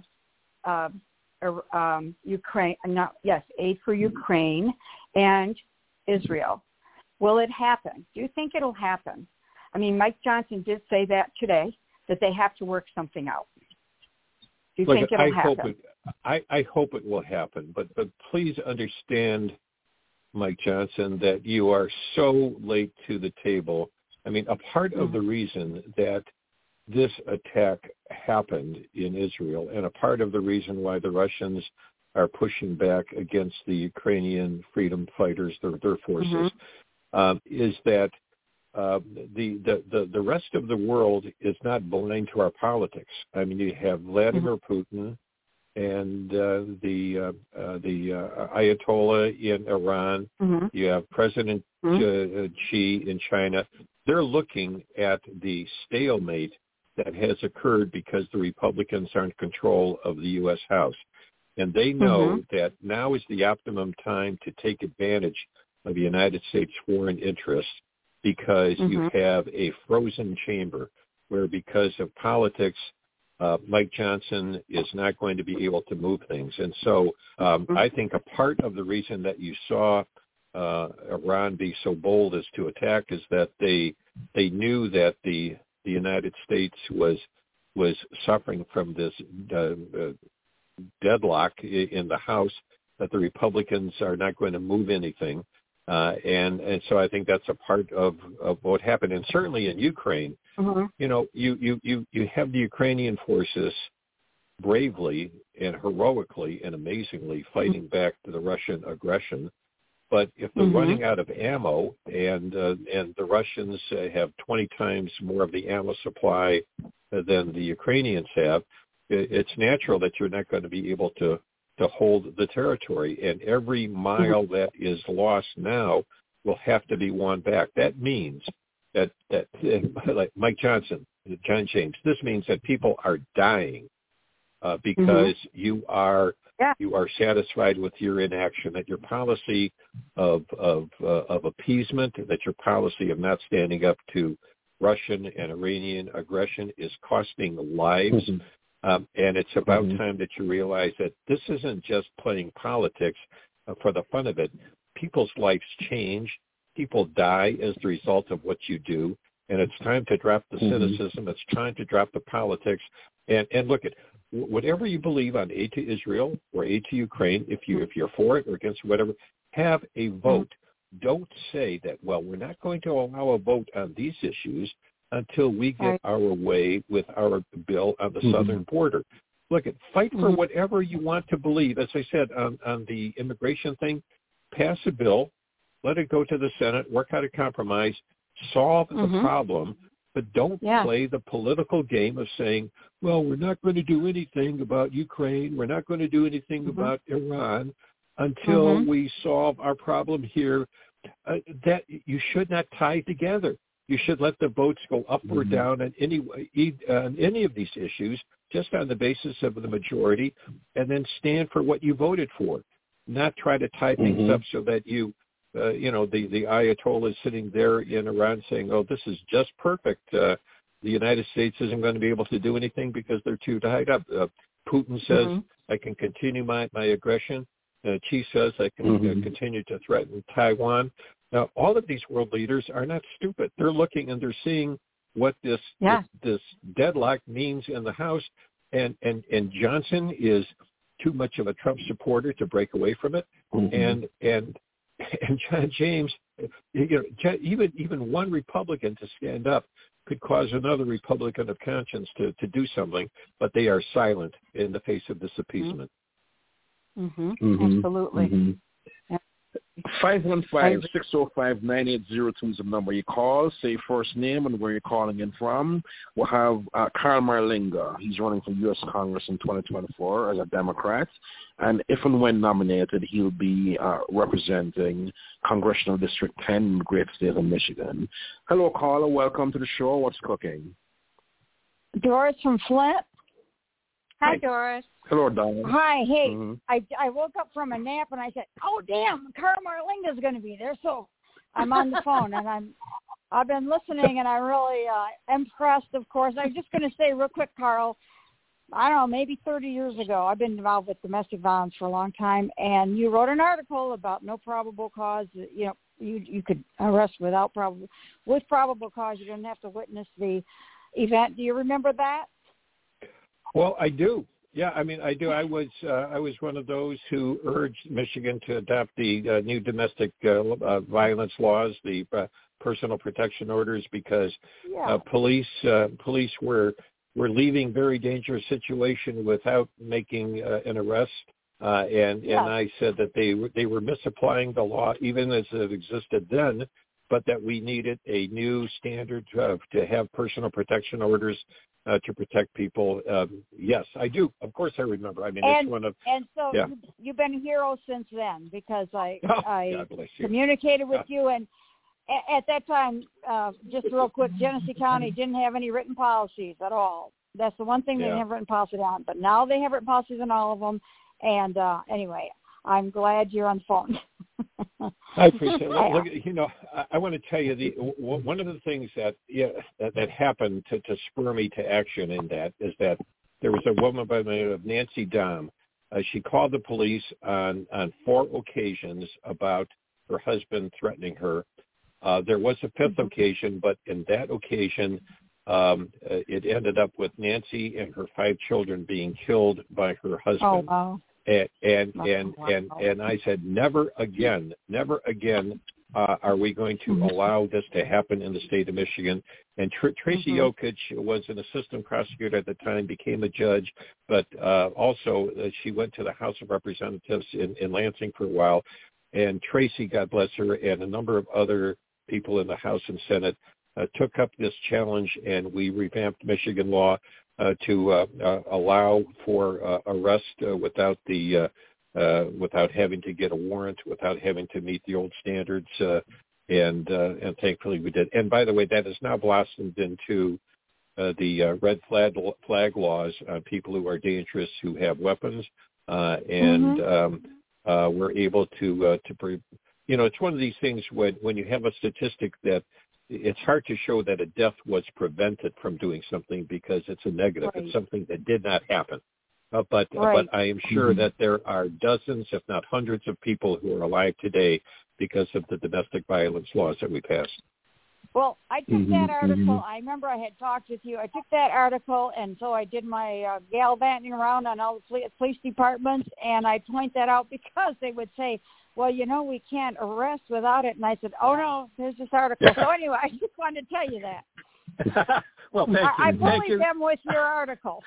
Ukraine. Aid for Ukraine and Israel. Will it happen? Do you think it'll happen? I mean, Mike Johnson did say that today, that they have to work something out. Do you think it'll happen? I hope it will happen, but please understand, Mike Johnson, that you are so late to the table. I mean, a part of the reason that this attack happened in Israel, and a part of the reason why the Russians are pushing back against the Ukrainian freedom fighters, their forces, is that the rest of the world is not blind to our politics. I mean, you have Vladimir Putin and the Ayatollah in Iran. You have President Xi in China. They're looking at the stalemate that has occurred because the Republicans are in control of the U.S. House. And they know that now is the optimum time to take advantage of the United States foreign interests, because you have a frozen chamber where, because of politics, Mike Johnson is not going to be able to move things. And so I think a part of the reason that you saw Iran be so bold as to attack is that they knew that the United States was suffering from this deadlock in the House, that the Republicans are not going to move anything. And so I think that's a part of what happened. And certainly in Ukraine, you have the Ukrainian forces bravely and heroically and amazingly fighting back to the Russian aggression. But if they're running out of ammo, and the Russians have 20 times more of the ammo supply than the Ukrainians have, it's natural that you're not going to be able to hold the territory. And every mile that is lost now will have to be won back. That means that like Mike Johnson, John James, this means that people are dying because you are satisfied with your inaction, that your policy of appeasement, that your policy of not standing up to Russian and Iranian aggression is costing lives. And it's about time that you realize that this isn't just playing politics for the fun of it. People's lives change. People die as the result of what you do. And it's time to drop the cynicism. It's time to drop the politics. And look at whatever you believe on aid to Israel or aid to Ukraine, if you're for it or against whatever, have a vote. Don't say that, well, we're not going to allow a vote on these issues until we get our way with our bill on the southern border. Look, fight for whatever you want to believe. As I said, on the immigration thing, pass a bill, let it go to the Senate, work out a compromise, solve the problem, but don't play the political game of saying, well, we're not going to do anything about Ukraine, we're not going to do anything about Iran until we solve our problem here. That you should not tie together. You should let the votes go up or down on any of these issues, just on the basis of the majority, and then stand for what you voted for. Not try to tie things up so that the Ayatollah is sitting there in Iran saying, oh, this is just perfect. The United States isn't going to be able to do anything because they're too tied up. Putin says, I can continue my aggression. Xi says, I can continue to threaten Taiwan. Now, all of these world leaders are not stupid. They're looking and they're seeing what this deadlock means in the House, and Johnson is too much of a Trump supporter to break away from it, and John James, even one Republican to stand up could cause another Republican of conscience to do something, but they are silent in the face of this appeasement. Absolutely. 515-605-9802 is the number you call. Say your first name and where you're calling in from. We'll have Carl Marlinga. He's running for U.S. Congress in 2024 as a Democrat. And if and when nominated, he'll be representing Congressional District 10 in the great state of Michigan. Hello, caller. Welcome to the show. What's cooking? Doris from Flint. Hi, Doris. Hello, Donna. Hi. Hey, I woke up from a nap and I said, "Oh, damn, Carl Marlinga's going to be there." So I'm on the phone and I've been listening and I'm really impressed. Of course, I was just going to say real quick, Carl. I don't know, maybe 30 years ago, I've been involved with domestic violence for a long time, and you wrote an article about no probable cause. You know, you could arrest with probable cause. You didn't have to witness the event. Do you remember that? Well, I do. Yeah, I mean, I do. I was one of those who urged Michigan to adopt the new domestic violence laws, the personal protection orders, because police were leaving very dangerous situation without making an arrest. And I said that they were misapplying the law even as it existed then, but that we needed a new standard to have personal protection orders to protect people. Yes, I do. Of course I remember. I mean, it's one of... And so you've been a hero since then, because I communicated with you. And at that time, just real quick, Genesee County didn't have any written policies at all. That's the one thing they didn't have written policies on. But now they have written policies on all of them. And anyway, I'm glad you're on the phone. I appreciate it. Look, you know, I want to tell you one of the things that happened to spur me to action in that is that there was a woman by the name of Nancy Dom. She called the police on 4 occasions about her husband threatening her. There was a 5th occasion, but in that occasion, it ended up with Nancy and her 5 children being killed by her husband. Oh, wow. And I said, never again are we going to allow this to happen in the state of Michigan. And Tracy Yokich was an assistant prosecutor at the time, became a judge, but also she went to the House of Representatives in Lansing for a while. And Tracy, God bless her, and a number of other people in the House and Senate took up this challenge, and we revamped Michigan law to allow for arrest without having to get a warrant, without having to meet the old standards, and thankfully we did. And by the way, that has now blossomed into the red flag laws on people who are dangerous, who have weapons, and we're able to you know, it's one of these things when you have a statistic that it's hard to show that a death was prevented from doing something because it's a negative. Right. It's something that did not happen. But I am sure that there are dozens, if not hundreds, of people who are alive today because of the domestic violence laws that we passed. Well, I took that article. I remember I had talked with you. I took that article, and so I did my gallivanting around on all the police departments, and I point that out because they would say, well, you know, we can't arrest without it. And I said, oh, no, there's this article. So anyway, I just wanted to tell you that. Well, thank you. I bullied them with your article.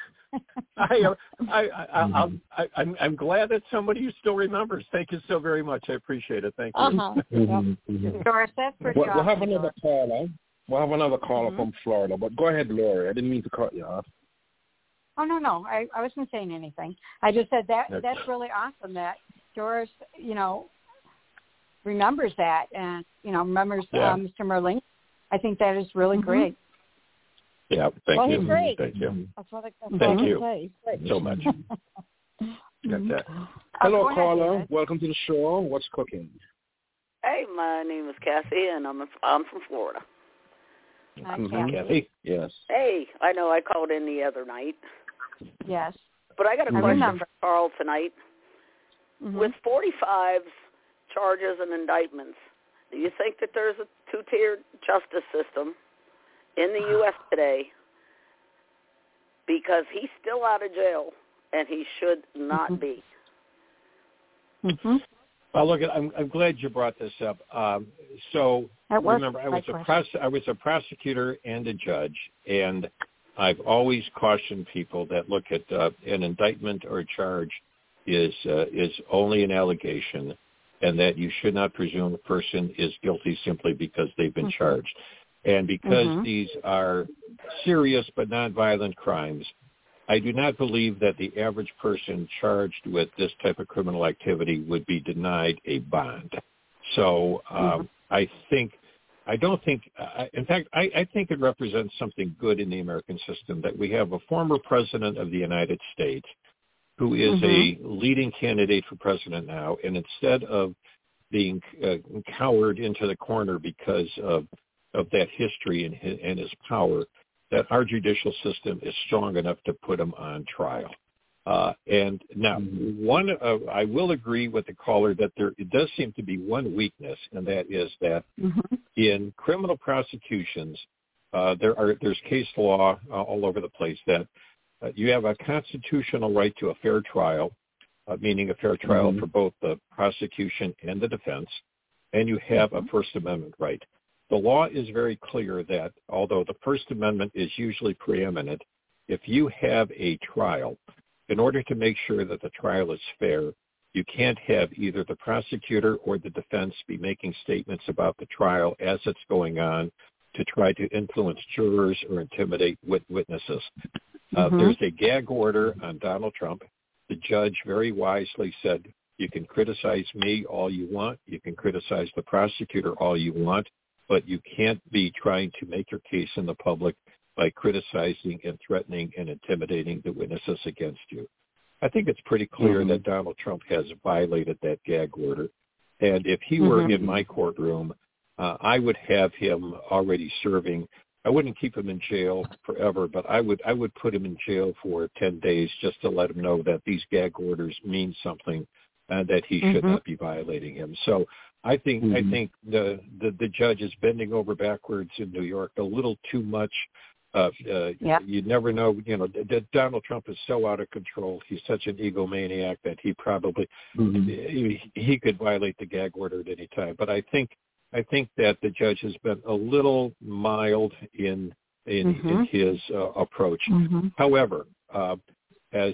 I'm glad that somebody still remembers. Thank you so very much. I appreciate it. Thank you. Doris, that's pretty awesome. We'll have another caller. We'll have another caller from Florida. But go ahead, Lori. I didn't mean to cut you off. Oh, no. I wasn't saying anything. I just said that's really awesome that Doris, you know, remembers that and, you know, remembers Mr. Merling. I think that is really great. Yeah, thank you. He's great. Thank you. Thank you so much. Got that. Hello, caller. Welcome to the show. What's cooking? Hey, my name is Kathy, and I'm from Florida. Hi, Kathy. Yes. Hey, I know I called in the other night. Yes. But I got a question for Carl tonight. With 45 charges and indictments, do you think that there's a two-tiered justice system in the U.S. today? Because he's still out of jail, and he should not be. Well, look, I'm glad you brought this up. So remember, I was a prosecutor and a judge, and I've always cautioned people that look at an indictment or a charge is only an allegation. and that you should not presume a person is guilty simply because they've been charged. And because these are serious but nonviolent crimes, I do not believe that the average person charged with this type of criminal activity would be denied a bond. So I think it represents something good in the American system that we have a former president of the United States who is a leading candidate for president now, and instead of being cowered into the corner because of that history and his power, that our judicial system is strong enough to put him on trial. And now, I will agree with the caller that it does seem to be one weakness, and that is that in criminal prosecutions, there's case law all over the place that you have a constitutional right to a fair trial, meaning a fair trial for both the prosecution and the defense, and you have a First Amendment right. The law is very clear that although the First Amendment is usually preeminent, if you have a trial, in order to make sure that the trial is fair, you can't have either the prosecutor or the defense be making statements about the trial as it's going on to try to influence jurors or intimidate witnesses. There's a gag order on Donald Trump. The judge very wisely said, you can criticize me all you want, you can criticize the prosecutor all you want, but you can't be trying to make your case in the public by criticizing and threatening and intimidating the witnesses against you. I think it's pretty clear that Donald Trump has violated that gag order. And if he were in my courtroom, I would have him already serving. I wouldn't keep him in jail forever, but I would put him in jail for 10 days just to let him know that these gag orders mean something and that he should not be violating him. So I think the judge is bending over backwards in New York a little too much. You never know. Donald Trump is so out of control. He's such an egomaniac that he probably he could violate the gag order at any time. But I think that the judge has been a little mild in his approach. However, as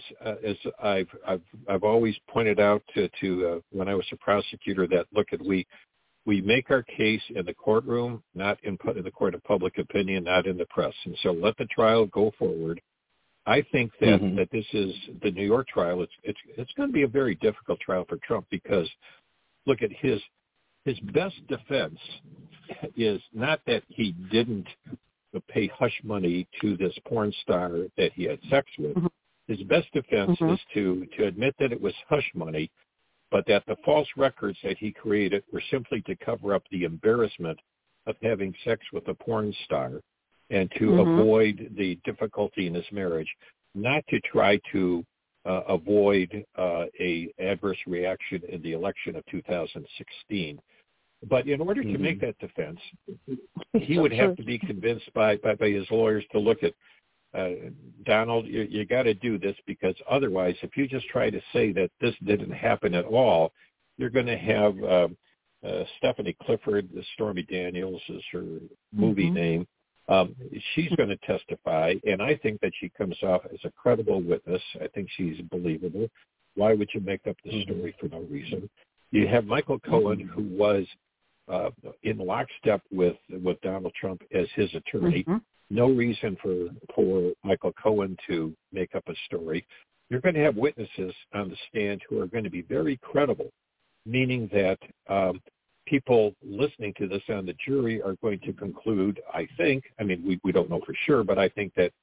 I've always pointed out to when I was a prosecutor, that we make our case in the courtroom, not in the court of public opinion, not in the press. And so let the trial go forward. I think that this is the New York trial. It's going to be a very difficult trial for Trump because, look at his best defense is not that he didn't pay hush money to this porn star that he had sex with. His best defense is to admit that it was hush money, but that the false records that he created were simply to cover up the embarrassment of having sex with a porn star and to avoid the difficulty in his marriage, not to try to avoid a adverse reaction in the election of 2016. But in order to make that defense, he would have to be convinced by his lawyers to look at, Donald, you got to do this, because otherwise, if you just try to say that this didn't happen at all, you're going to have Stephanie Clifford, Stormy Daniels is her movie name. She's going to testify, and I think that she comes off as a credible witness. I think she's believable. Why would you make up the story for no reason? You have Michael Cohen, who was in lockstep with Donald Trump as his attorney. No reason for Michael Cohen to make up a story. You're going to have witnesses on the stand who are going to be very credible, meaning that people listening to this on the jury are going to conclude, I think, I mean, we don't know for sure, but I think that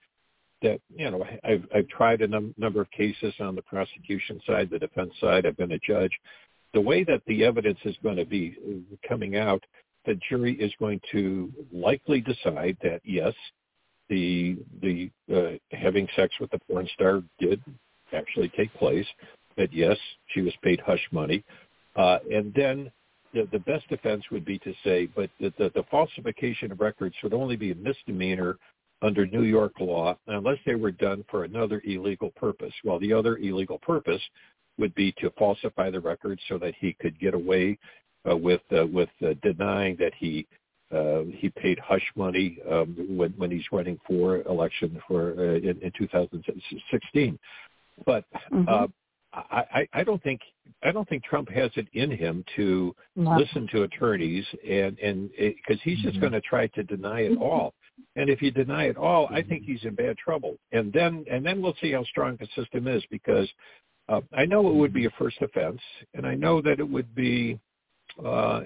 I've tried a number of cases on the prosecution side, the defense side. I've been a judge. The way that the evidence is going to be coming out, the jury is going to likely decide that, yes, the having sex with the porn star did actually take place, that, yes, she was paid hush money. And then the best defense would be to say, but the falsification of records would only be a misdemeanor under New York law unless they were done for another illegal purpose. Well, the other illegal purpose would be to falsify the records so that he could get away with denying that he paid hush money when he's running for election in 2016. But I don't think Trump has it in him to listen to attorneys and because he's just going to try to deny it all. And if you deny it all, I think he's in bad trouble. And then we'll see how strong the system is, because I know it would be a first offense, and I know that it would be not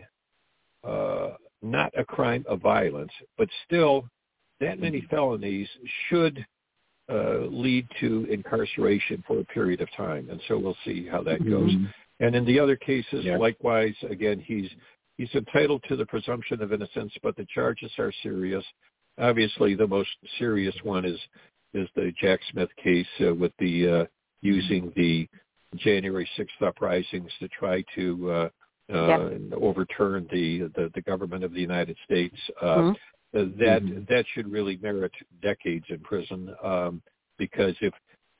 a crime of violence, but still that many felonies should lead to incarceration for a period of time. And so we'll see how that goes. And in the other cases, likewise, again, he's entitled to the presumption of innocence, but the charges are serious. Obviously, the most serious one is the Jack Smith case with the using the January 6th uprisings to try to overturn the government of the United States. That should really merit decades in prison, because if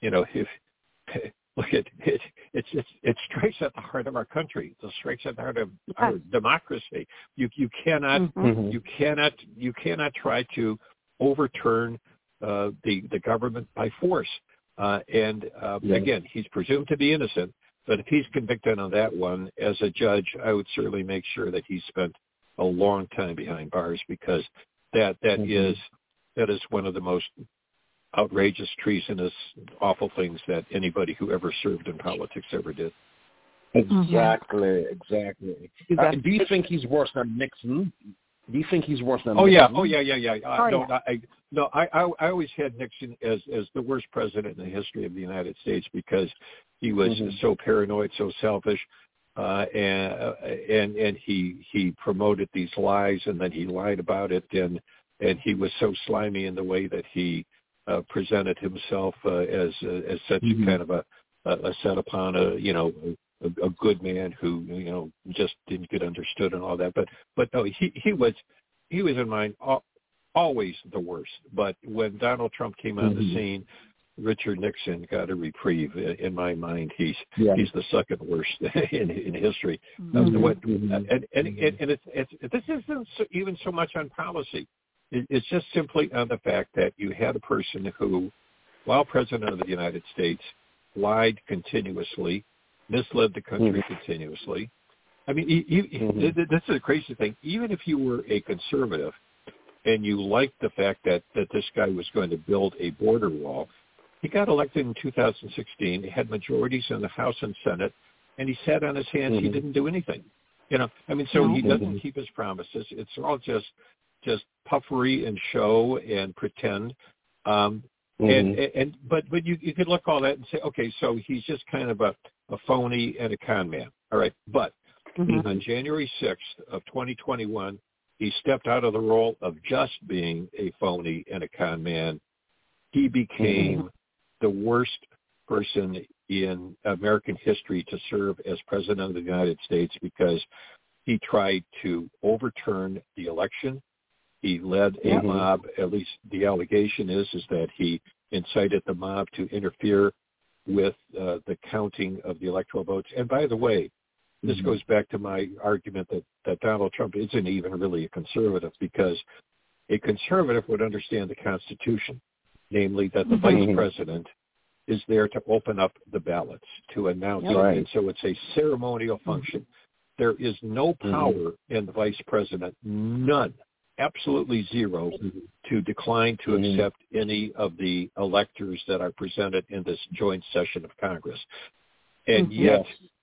look at it, it strikes at the heart of our country. It strikes at the heart of our democracy. You cannot try to overturn the government by force. Again, he's presumed to be innocent, but if he's convicted on that one, as a judge, I would certainly make sure that he spent a long time behind bars, because that is one of the most outrageous, treasonous, awful things that anybody who ever served in politics ever did. Exactly. Do you think he's worse than Nixon? Nixon? I always had Nixon as the worst president in the history of the United States, because he was so paranoid, so selfish, and he promoted these lies, and then he lied about it, and he was so slimy in the way that he presented himself as such kind of a set upon a good man who just didn't get understood and all that. But no, he was in mind always the worst. But when Donald Trump came on the scene, Richard Nixon got a reprieve. In my mind, he's the second worst in history. This isn't even so much on policy. It's just simply on the fact that you had a person who, while president of the United States, lied continuously, misled the country continuously. I mean, this is a crazy thing. Even if you were a conservative and you liked the fact that this guy was going to build a border wall, he got elected in 2016. He had majorities in the House and Senate, and he sat on his hands. He didn't do anything. He doesn't keep his promises. It's all just puffery and show and pretend. But you could look all that and say, okay, so he's just kind of a phony and a con man. All right. But on January 6th of 2021, he stepped out of the role of just being a phony and a con man. He became the worst person in American history to serve as president of the United States, because he tried to overturn the election. He led a mob. At least the allegation is that he incited the mob to interfere with the counting of the electoral votes. And by the way, this goes back to my argument that Donald Trump isn't even really a conservative, because a conservative would understand the Constitution, namely that the vice president is there to open up the ballots, to announce it. And so it's a ceremonial function. There is no power in the vice president, none, absolutely zero, to decline to accept any of the electors that are presented in this joint session of Congress. And yet,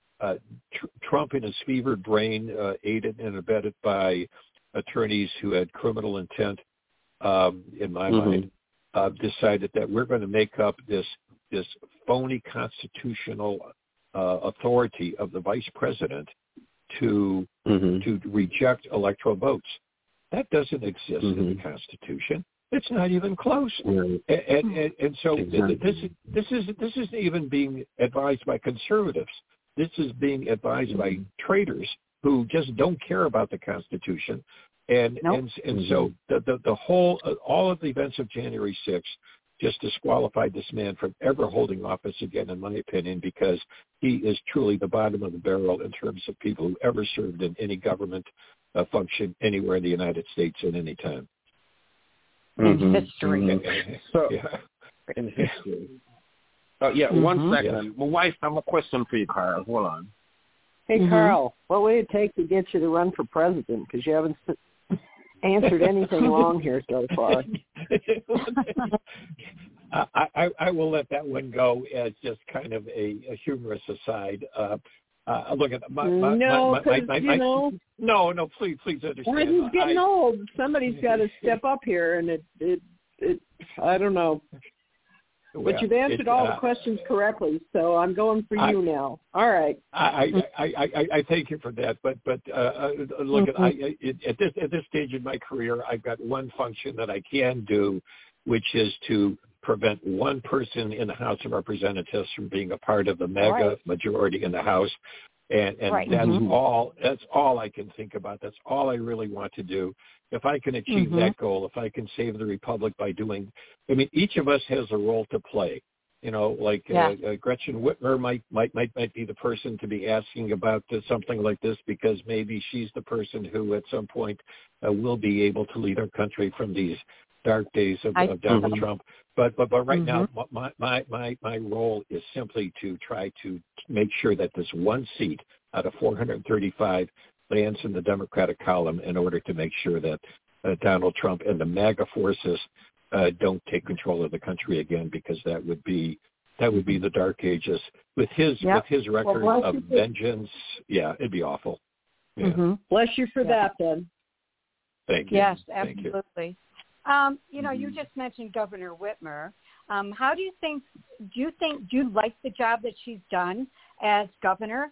Trump, in his fevered brain, aided and abetted by attorneys who had criminal intent, in my mind, decided that we're going to make up this phony constitutional authority of the vice president to reject electoral votes. That doesn't exist in the Constitution. It's not even close. And so this isn't even being advised by conservatives. This is being advised by traitors who just don't care about the Constitution. And so the whole, all of the events of January 6th just disqualified this man from ever holding office again, in my opinion, because he is truly the bottom of the barrel in terms of people who ever served in any government function anywhere in the United States at any time. In history. In history. 1 second. Yes. My wife, I have a question for you, Carl. Hold on. Hey, Carl, what would it take to get you to run for president? Because you haven't answered anything wrong here so far. I will let that one go as just kind of a humorous aside. Look at No, please understand. When he's getting old, somebody's got to step up here, and it I don't know. But you've answered all the questions correctly, so I'm going for you now. All right. I thank you for that, but look at this stage in my career, I've got one function that I can do, which is to prevent one person in the House of Representatives from being a part of the MAGA majority in the House, and that's all I can think about. That's all I really want to do. If I can achieve that goal, if I can save the republic by doing, I mean, each of us has a role to play. You know, like Gretchen Whitmer might be the person to be asking about something like this, because maybe she's the person who at some point will be able to lead our country from these dark days of Donald Trump. But right now, my role is simply to try to make sure that this one seat out of 435 lands in the Democratic column, in order to make sure that Donald Trump and the MAGA forces don't take control of the country again, because that would be the dark ages. With his record of vengeance, it'd be awful. Yeah. Bless you for that, then. Thank you. Yes, Thank absolutely. You just mentioned Governor Whitmer. How do you like the job that she's done as governor?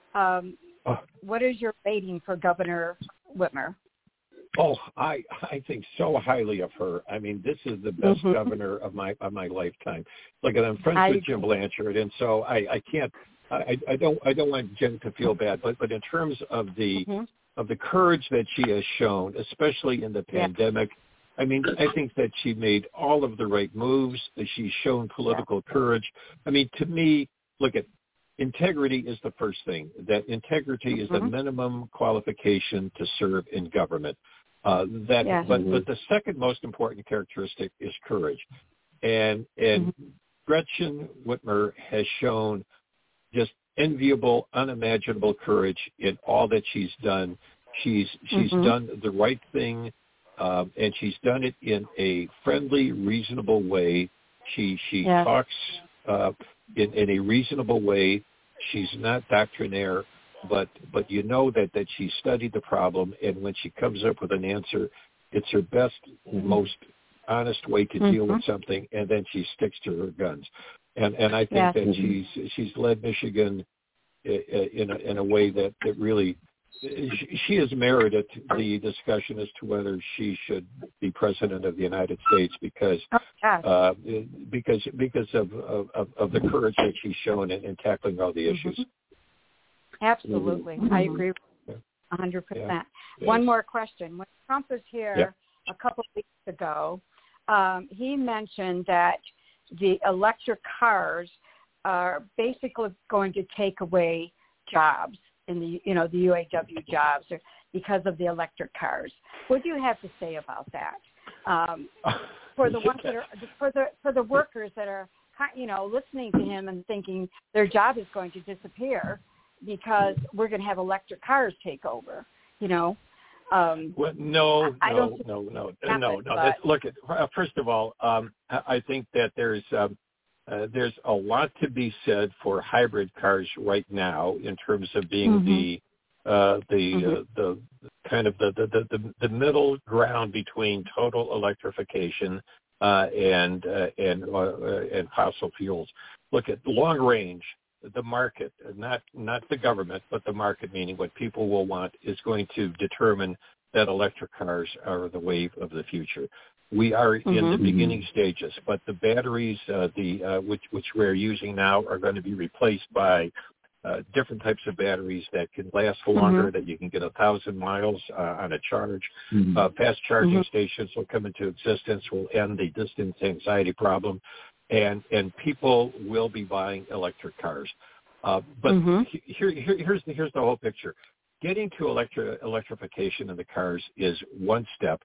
What is your rating for Governor Whitmer? Oh, I think so highly of her. I mean, this is the best governor of my lifetime. Look, I'm friends with Jim Blanchard, and so I can't. I don't want Jim to feel bad, but in terms of the courage that she has shown, especially in the pandemic, I mean, I think that she made all of the right moves. That she's shown political courage. I mean, to me, look at. Integrity is the first thing. That integrity is the minimum qualification to serve in government. But the second most important characteristic is courage. And Gretchen Whitmer has shown just enviable, unimaginable courage in all that she's done. She's done the right thing, and she's done it in a friendly, reasonable way. She talks in a reasonable way. She's not doctrinaire, but you know that she studied the problem, and when she comes up with an answer, it's her best, most honest way to deal with something, and then she sticks to her guns. And I think that she's led Michigan in a way that really she has merited the discussion as to whether she should be president of the United States, because of the courage that she's shown in tackling all the issues. Absolutely, I agree with you 100%. One more question: when Trump was here a couple of weeks ago, he mentioned that the electric cars are basically going to take away jobs in the UAW jobs because of the electric cars. What do you have to say about that? For the ones that are for the workers that are listening to him and thinking their job is going to disappear because we're going to have electric cars take over. Well, no. Look, first of all, I think that there's a lot to be said for hybrid cars right now in terms of being the kind of the middle ground between total electrification and fossil fuels. Look at long range. The market, not the government, but the market, meaning what people will want, is going to determine that electric cars are the wave of the future. We are in the beginning stages, but the batteries, which we're using now, are going to be replaced by different types of batteries that can last longer, that you can get 1,000 miles on a charge. Fast charging stations will come into existence, will end the distance anxiety problem, and people will be buying electric cars. But here's the whole picture. Getting to electrification in the cars is one step.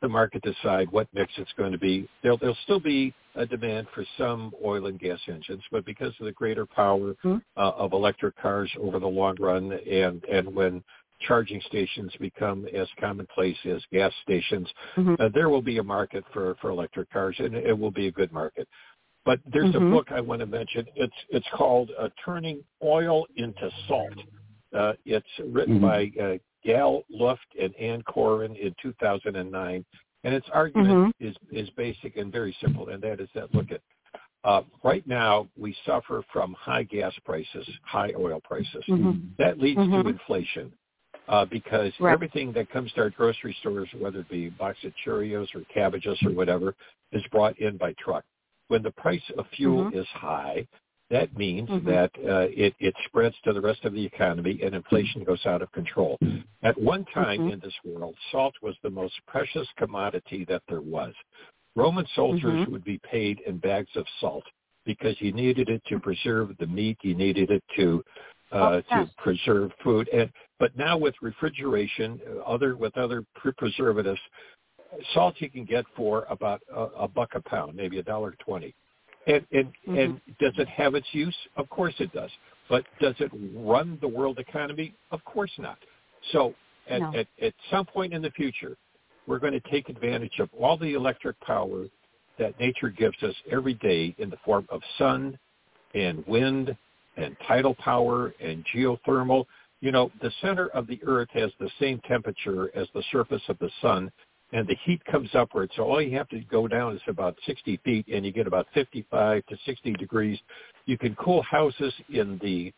the market decide what mix it's going to be. There'll still be a demand for some oil and gas engines, but because of the greater power of electric cars over the long run, and when charging stations become as commonplace as gas stations, there will be a market for electric cars, and it will be a good market. But there's a book I want to mention. It's called Turning Oil into Salt. It's written by Gal Luft and Ann Coren in 2009, and its argument is basic and very simple, and that is that, look at, right now we suffer from high gas prices, high oil prices. That leads to inflation because everything that comes to our grocery stores, whether it be a box of Cheerios or cabbages or whatever, is brought in by truck. When the price of fuel is high, that means that it spreads to the rest of the economy and inflation goes out of control. At one time in this world, salt was the most precious commodity that there was. Roman soldiers would be paid in bags of salt because you needed it to preserve the meat, you needed it to preserve food. But now with refrigeration, with other preservatives, salt you can get for about $1 a pound, maybe $1.20. And does it have its use? Of course it does. But does it run the world economy? Of course not. So at some point in the future, we're going to take advantage of all the electric power that nature gives us every day in the form of sun and wind and tidal power and geothermal. You know, the center of the earth has the same temperature as the surface of the sun, and the heat comes upward. So all you have to go down is about 60 feet, and you get about 55 to 60 degrees. You can cool houses in the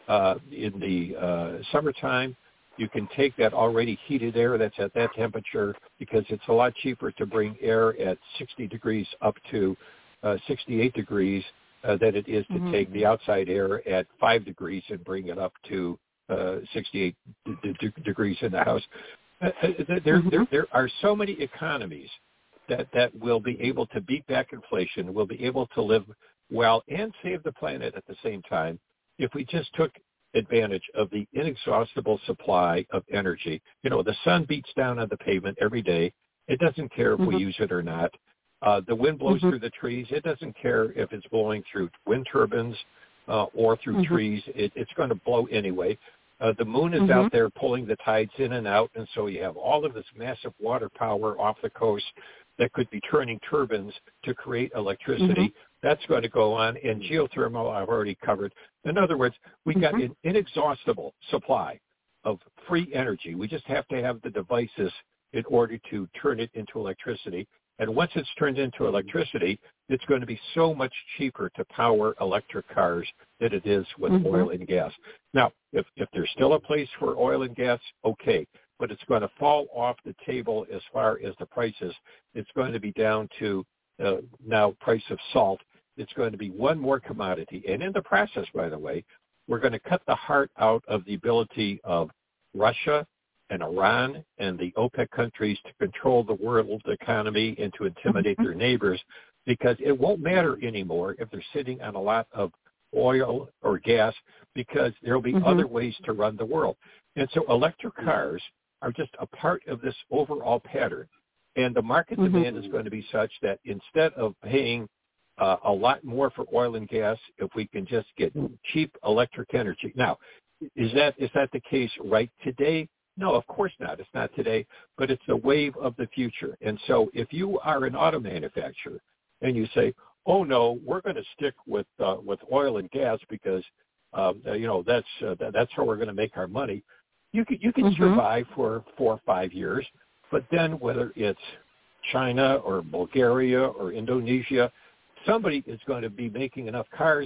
summertime. You can take that already heated air that's at that temperature, because it's a lot cheaper to bring air at 60 degrees up to 68 degrees than it is to take the outside air at 5 degrees and bring it up to 68 degrees in the house. There are so many economies that will be able to beat back inflation, will be able to live well and save the planet at the same time if we just took advantage of the inexhaustible supply of energy. You know, the sun beats down on the pavement every day. It doesn't care if we use it or not. The wind blows through the trees. It doesn't care if it's blowing through wind turbines or through trees. It's going to blow anyway. The moon is out there pulling the tides in and out, and so you have all of this massive water power off the coast that could be turning turbines to create electricity. That's going to go on, and geothermal I've already covered. In other words, we got an inexhaustible supply of free energy. We just have to have the devices in order to turn it into electricity. And once it's turned into electricity, it's going to be so much cheaper to power electric cars than it is with oil and gas. Now, if there's still a place for oil and gas, okay, but it's going to fall off the table as far as the prices. It's going to be down to now price of salt. It's going to be one more commodity. And in the process, by the way, we're going to cut the heart out of the ability of Russia and Iran and the OPEC countries to control the world economy and to intimidate their neighbors, because it won't matter anymore if they're sitting on a lot of oil or gas, because there will be other ways to run the world. And so electric cars are just a part of this overall pattern. And the market demand is going to be such that instead of paying a lot more for oil and gas, if we can just get cheap electric energy. Now, is that the case right today? No, of course not. It's not today, but it's a wave of the future. And so if you are an auto manufacturer and you say, oh, no, we're going to stick with oil and gas because, that's how we're going to make our money, you can survive for 4 or 5 years. But then whether it's China or Bulgaria or Indonesia, somebody is going to be making enough cars,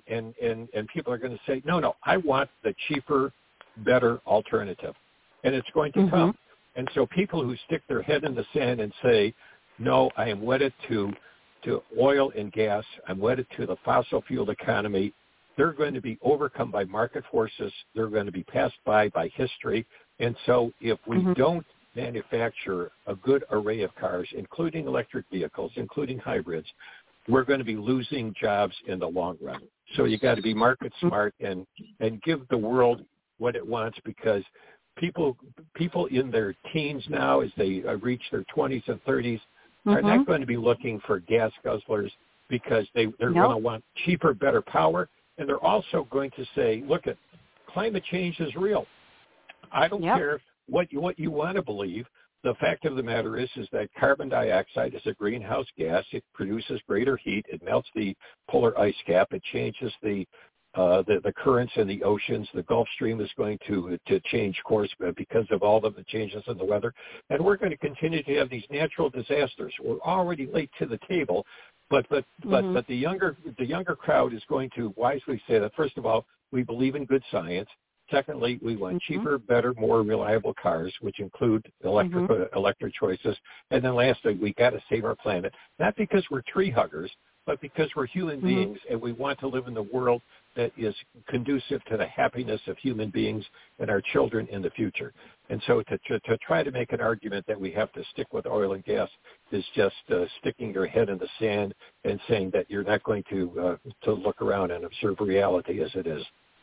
and people are going to say, no, I want the cheaper, better alternative. And it's going to come. And so people who stick their head in the sand and say, no, I am wedded to oil and gas, I'm wedded to the fossil fuel economy, they're going to be overcome by market forces. They're going to be passed by history. And so if we don't manufacture a good array of cars, including electric vehicles, including hybrids, we're going to be losing jobs in the long run. So you got to be market smart and give the world what it wants, because people in their teens now, as they reach their 20s and 30s, are not going to be looking for gas guzzlers because they're going to want cheaper, better power, and they're also going to say, look, at climate change is real. I don't care what you want to believe. The fact of the matter is that carbon dioxide is a greenhouse gas. It produces greater heat. It melts the polar ice cap. It changes the currents in the oceans. The Gulf Stream is going to change course because of all of the changes in the weather. And we're going to continue to have these natural disasters. We're already late to the table, but the younger crowd is going to wisely say that, first of all, we believe in good science. Secondly, we want cheaper, better, more reliable cars, which include electric choices. And then lastly, we got to save our planet, not because we're tree huggers, but because we're human beings and we want to live in the world that is conducive to the happiness of human beings and our children in the future. And so to try to make an argument that we have to stick with oil and gas is just sticking your head in the sand and saying that you're not going to look around and observe reality as it is.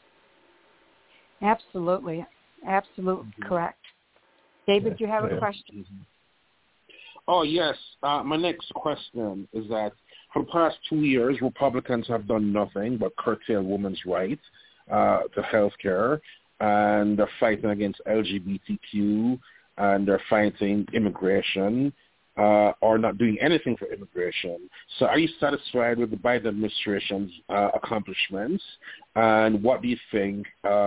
Absolutely correct. David, do you have a question? Oh, yes. My next question is that for the past 2 years, Republicans have done nothing but curtail women's rights to health care, and they're fighting against LGBTQ, and they're fighting immigration, or not doing anything for immigration. So are you satisfied with the Biden administration's accomplishments, and what do you think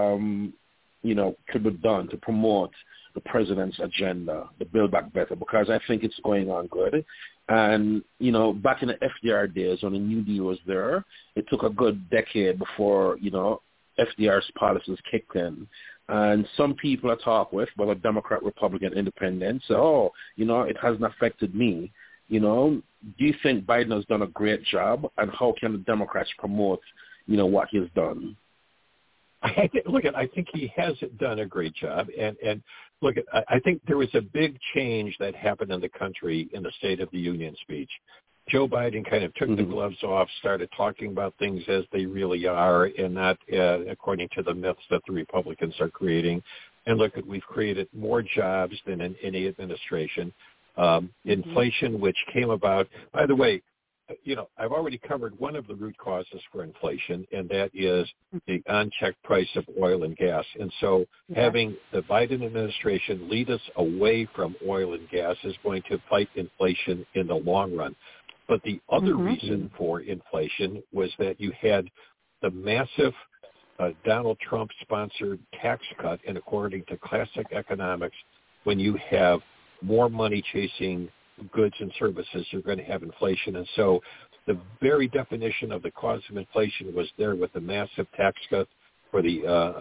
could be done to promote the president's agenda, the Build Back Better? Because I think it's going on good. And, back in the FDR days when the New Deal was there, it took a good decade before, FDR's policies kicked in. And some people I talk with, whether Democrat, Republican, Independent, say, it hasn't affected me. Do you think Biden has done a great job, and how can the Democrats promote, what he's done? I think he has done a great job. And look, I think there was a big change that happened in the country in the State of the Union speech. Joe Biden kind of took the gloves off, started talking about things as they really are and not according to the myths that the Republicans are creating. And look, we've created more jobs than in any administration. Inflation, which came about, by the way, I've already covered one of the root causes for inflation, and that is the unchecked price of oil and gas. And so having the Biden administration lead us away from oil and gas is going to fight inflation in the long run. But the other reason for inflation was that you had the massive Donald Trump-sponsored tax cut, and according to classic economics, when you have more money chasing goods and services, you're going to have inflation. And so the very definition of the cause of inflation was there with the massive tax cut for the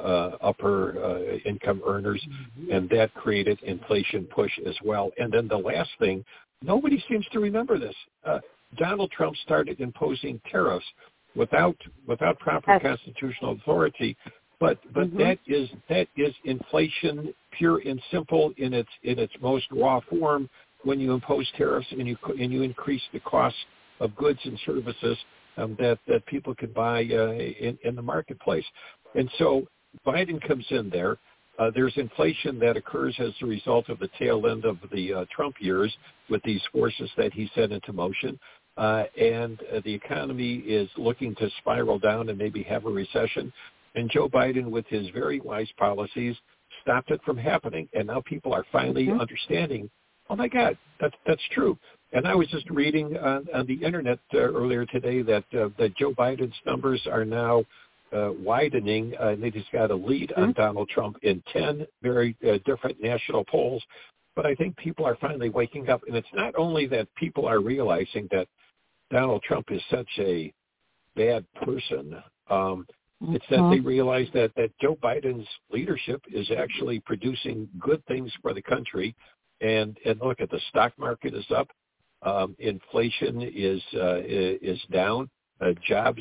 upper income earners, and that created inflation push as well. And then the last thing, nobody seems to remember this. Donald Trump started imposing tariffs without proper constitutional authority, but that is inflation pure and simple in its most raw form. When you impose tariffs and you increase the cost of goods and services that people could buy in the marketplace. And so Biden comes in there. There's inflation that occurs as a result of the tail end of the Trump years with these forces that he set into motion. And the economy is looking to spiral down and maybe have a recession. And Joe Biden, with his very wise policies, stopped it from happening. And now people are finally understanding, oh, my God, that's true. And I was just reading on the Internet earlier today that Joe Biden's numbers are now widening. He's got a lead on Donald Trump in 10 very different national polls. But I think people are finally waking up. And it's not only that people are realizing that Donald Trump is such a bad person. It's that they realize that Joe Biden's leadership is actually producing good things for the country. And look, at the stock market is up, inflation is down, jobs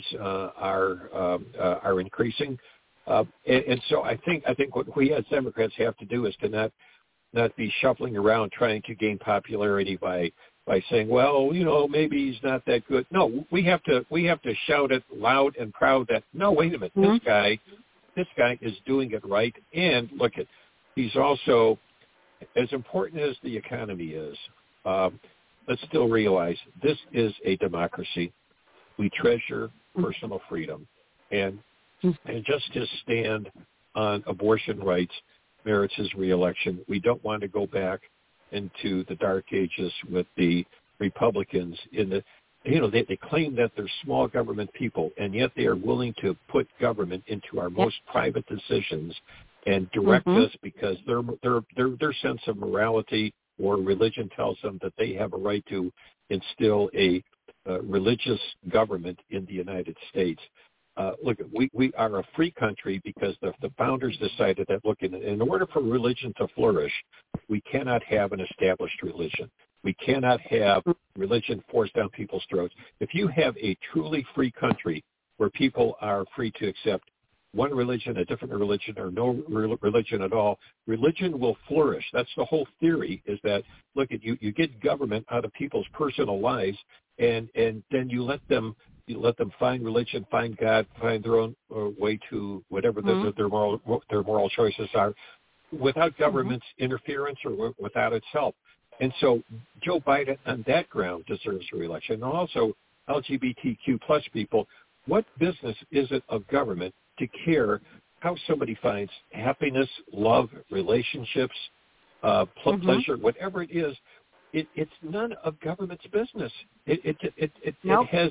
are increasing, and so I think what we as Democrats have to do is to not be shuffling around trying to gain popularity by saying, well, maybe he's not that good. No, we have to shout it loud and proud that no, wait a minute, this guy is doing it right. And look at he's also, as important as the economy is, let's still realize this is a democracy. We treasure personal freedom. And just his stand on abortion rights merits his reelection. We don't want to go back into the dark ages with the Republicans in the, they claim that they're small government people, and yet they are willing to put government into our most private decisions and direct us because their sense of morality or religion tells them that they have a right to instill a religious government in the United States. Look, we are a free country because the founders decided that, look, in order for religion to flourish, we cannot have an established religion. We cannot have religion forced down people's throats. If you have a truly free country where people are free to accept one religion, a different religion, or no religion at all, religion will flourish. That's the whole theory, is that, look, you get government out of people's personal lives, and then you let them find religion, find God, find their own way to whatever their moral choices are, without government's interference or without its help. And so Joe Biden, on that ground, deserves a reelection. And also LGBTQ plus people, what business is it of government to care how somebody finds happiness, love, relationships, pleasure, whatever it is? It's none of government's business. It has.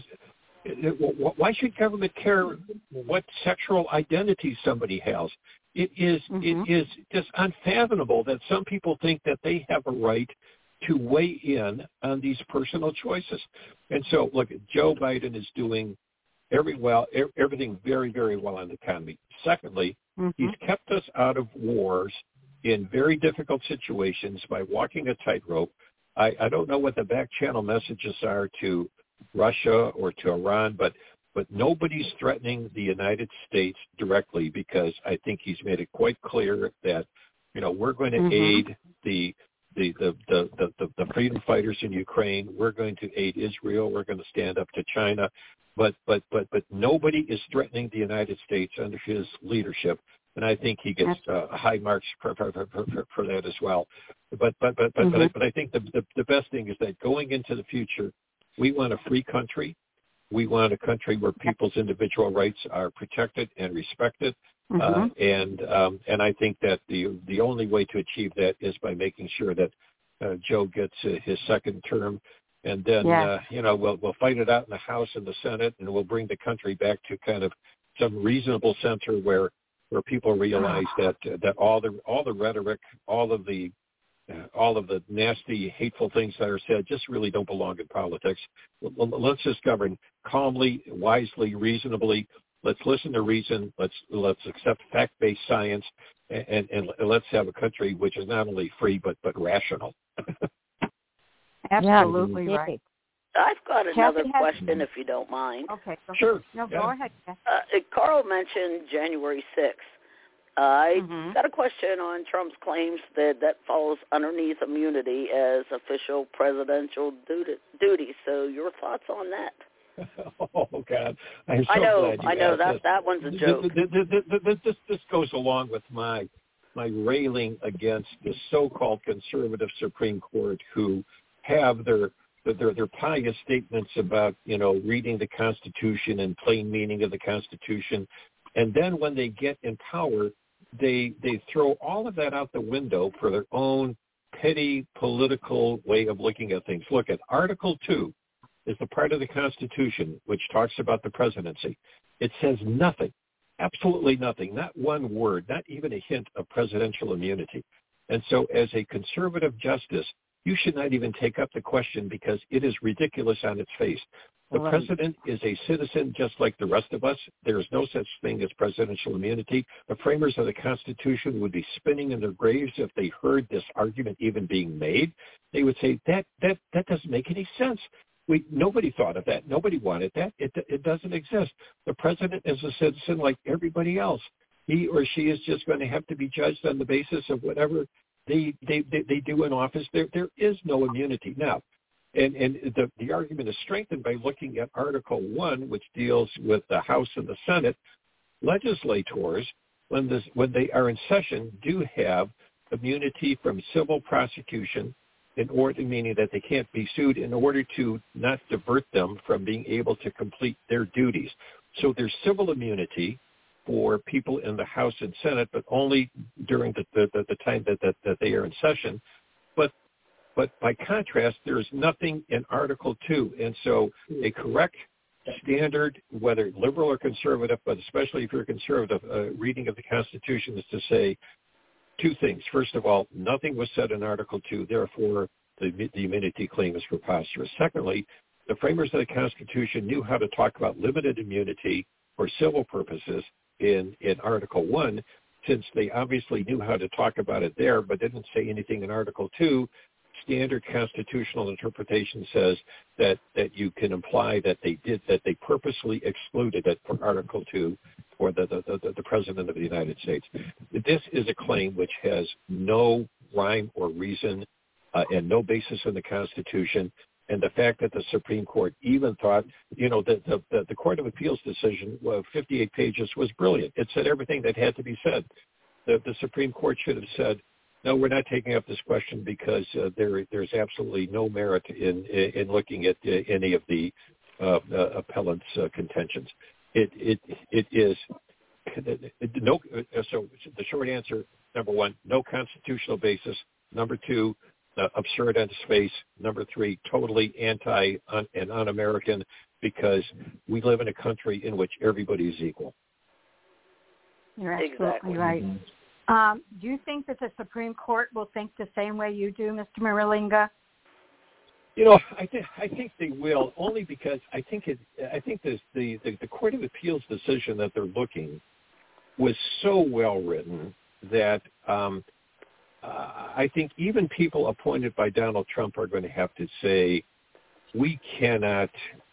Why should government care what sexual identity somebody has? It is just unfathomable that some people think that they have a right to weigh in on these personal choices. And so, look, Joe Biden is doing everything very, very well on the economy. Secondly, he's kept us out of wars in very difficult situations by walking a tightrope. I don't know what the back channel messages are to Russia or to Iran, but nobody's threatening the United States directly, because I think he's made it quite clear that, we're going to aid the freedom fighters in Ukraine. We're going to aid Israel. We're going to stand up to China, but nobody is threatening the United States under his leadership. And I think he gets high marks for that as well. But I think the best thing is that going into the future, we want a free country. We want a country where people's individual rights are protected and respected. And I think that the only way to achieve that is by making sure that Joe gets his second term, and then we'll fight it out in the House and the Senate, and we'll bring the country back to kind of some reasonable center where people realize that all the rhetoric, all of the nasty, hateful things that are said just really don't belong in politics. Let's just govern calmly, wisely, reasonably. Let's listen to reason. Let's accept fact-based science, and let's have a country which is not only free but rational. Absolutely right. I've got another question, if you don't mind. Okay. Sure. No, go ahead. Carl mentioned January 6th. I got a question on Trump's claims that falls underneath immunity as official presidential duty. So your thoughts on that? Oh God! I'm so glad you I know asked that one's a joke. This goes along with my railing against the so-called conservative Supreme Court, who have their pious statements about reading the Constitution and plain meaning of the Constitution, and then when they get in power, they throw all of that out the window for their own petty political way of looking at things. Look at Article 2. Is the part of the Constitution which talks about the presidency. It says nothing, absolutely nothing, not one word, not even a hint of presidential immunity. And so as a conservative justice, you should not even take up the question, because it is ridiculous on its face. The president is a citizen just like the rest of us. There is no such thing as presidential immunity. The framers of the Constitution would be spinning in their graves if they heard this argument even being made. They would say, that doesn't make any sense. Nobody thought of that. Nobody wanted that. It doesn't exist. The president is a citizen like everybody else. He or she is just going to have to be judged on the basis of whatever they do in office. There is no immunity now. And the argument is strengthened by looking at Article 1, which deals with the House and the Senate. Legislators, when they are in session, do have immunity from civil prosecution, in order, meaning that they can't be sued, in order to not divert them from being able to complete their duties. So there's civil immunity for people in the House and Senate, but only during the time that they are in session. But by contrast, there's nothing in Article 2. And so a correct standard, whether liberal or conservative, but especially if you're a conservative, reading of the Constitution is to say two things. First of all, nothing was said in Article 2, therefore the immunity claim is preposterous. Secondly, the framers of the Constitution knew how to talk about limited immunity for civil purposes in Article 1, since they obviously knew how to talk about it there, but didn't say anything in Article 2. Standard constitutional interpretation says that you can imply that they purposely excluded it from Article 2 for the President of the United States. This is a claim which has no rhyme or reason and no basis in the Constitution. And the fact that the Supreme Court even thought, the Court of Appeals decision, 58 pages, was brilliant. It said everything that had to be said. The Supreme Court should have said, no, we're not taking up this question because there's absolutely no merit in looking at any of the appellant's contentions. It is no. So the short answer: number one, no constitutional basis. Number two, absurd on its face. Number three, totally anti and un-American, because we live in a country in which everybody is equal. You're absolutely right. Do you think that the Supreme Court will think the same way you do, Mr. Merilinga? I think they will, only because I think the Court of Appeals decision that they're looking was so well written that I think even people appointed by Donald Trump are going to have to say, we cannot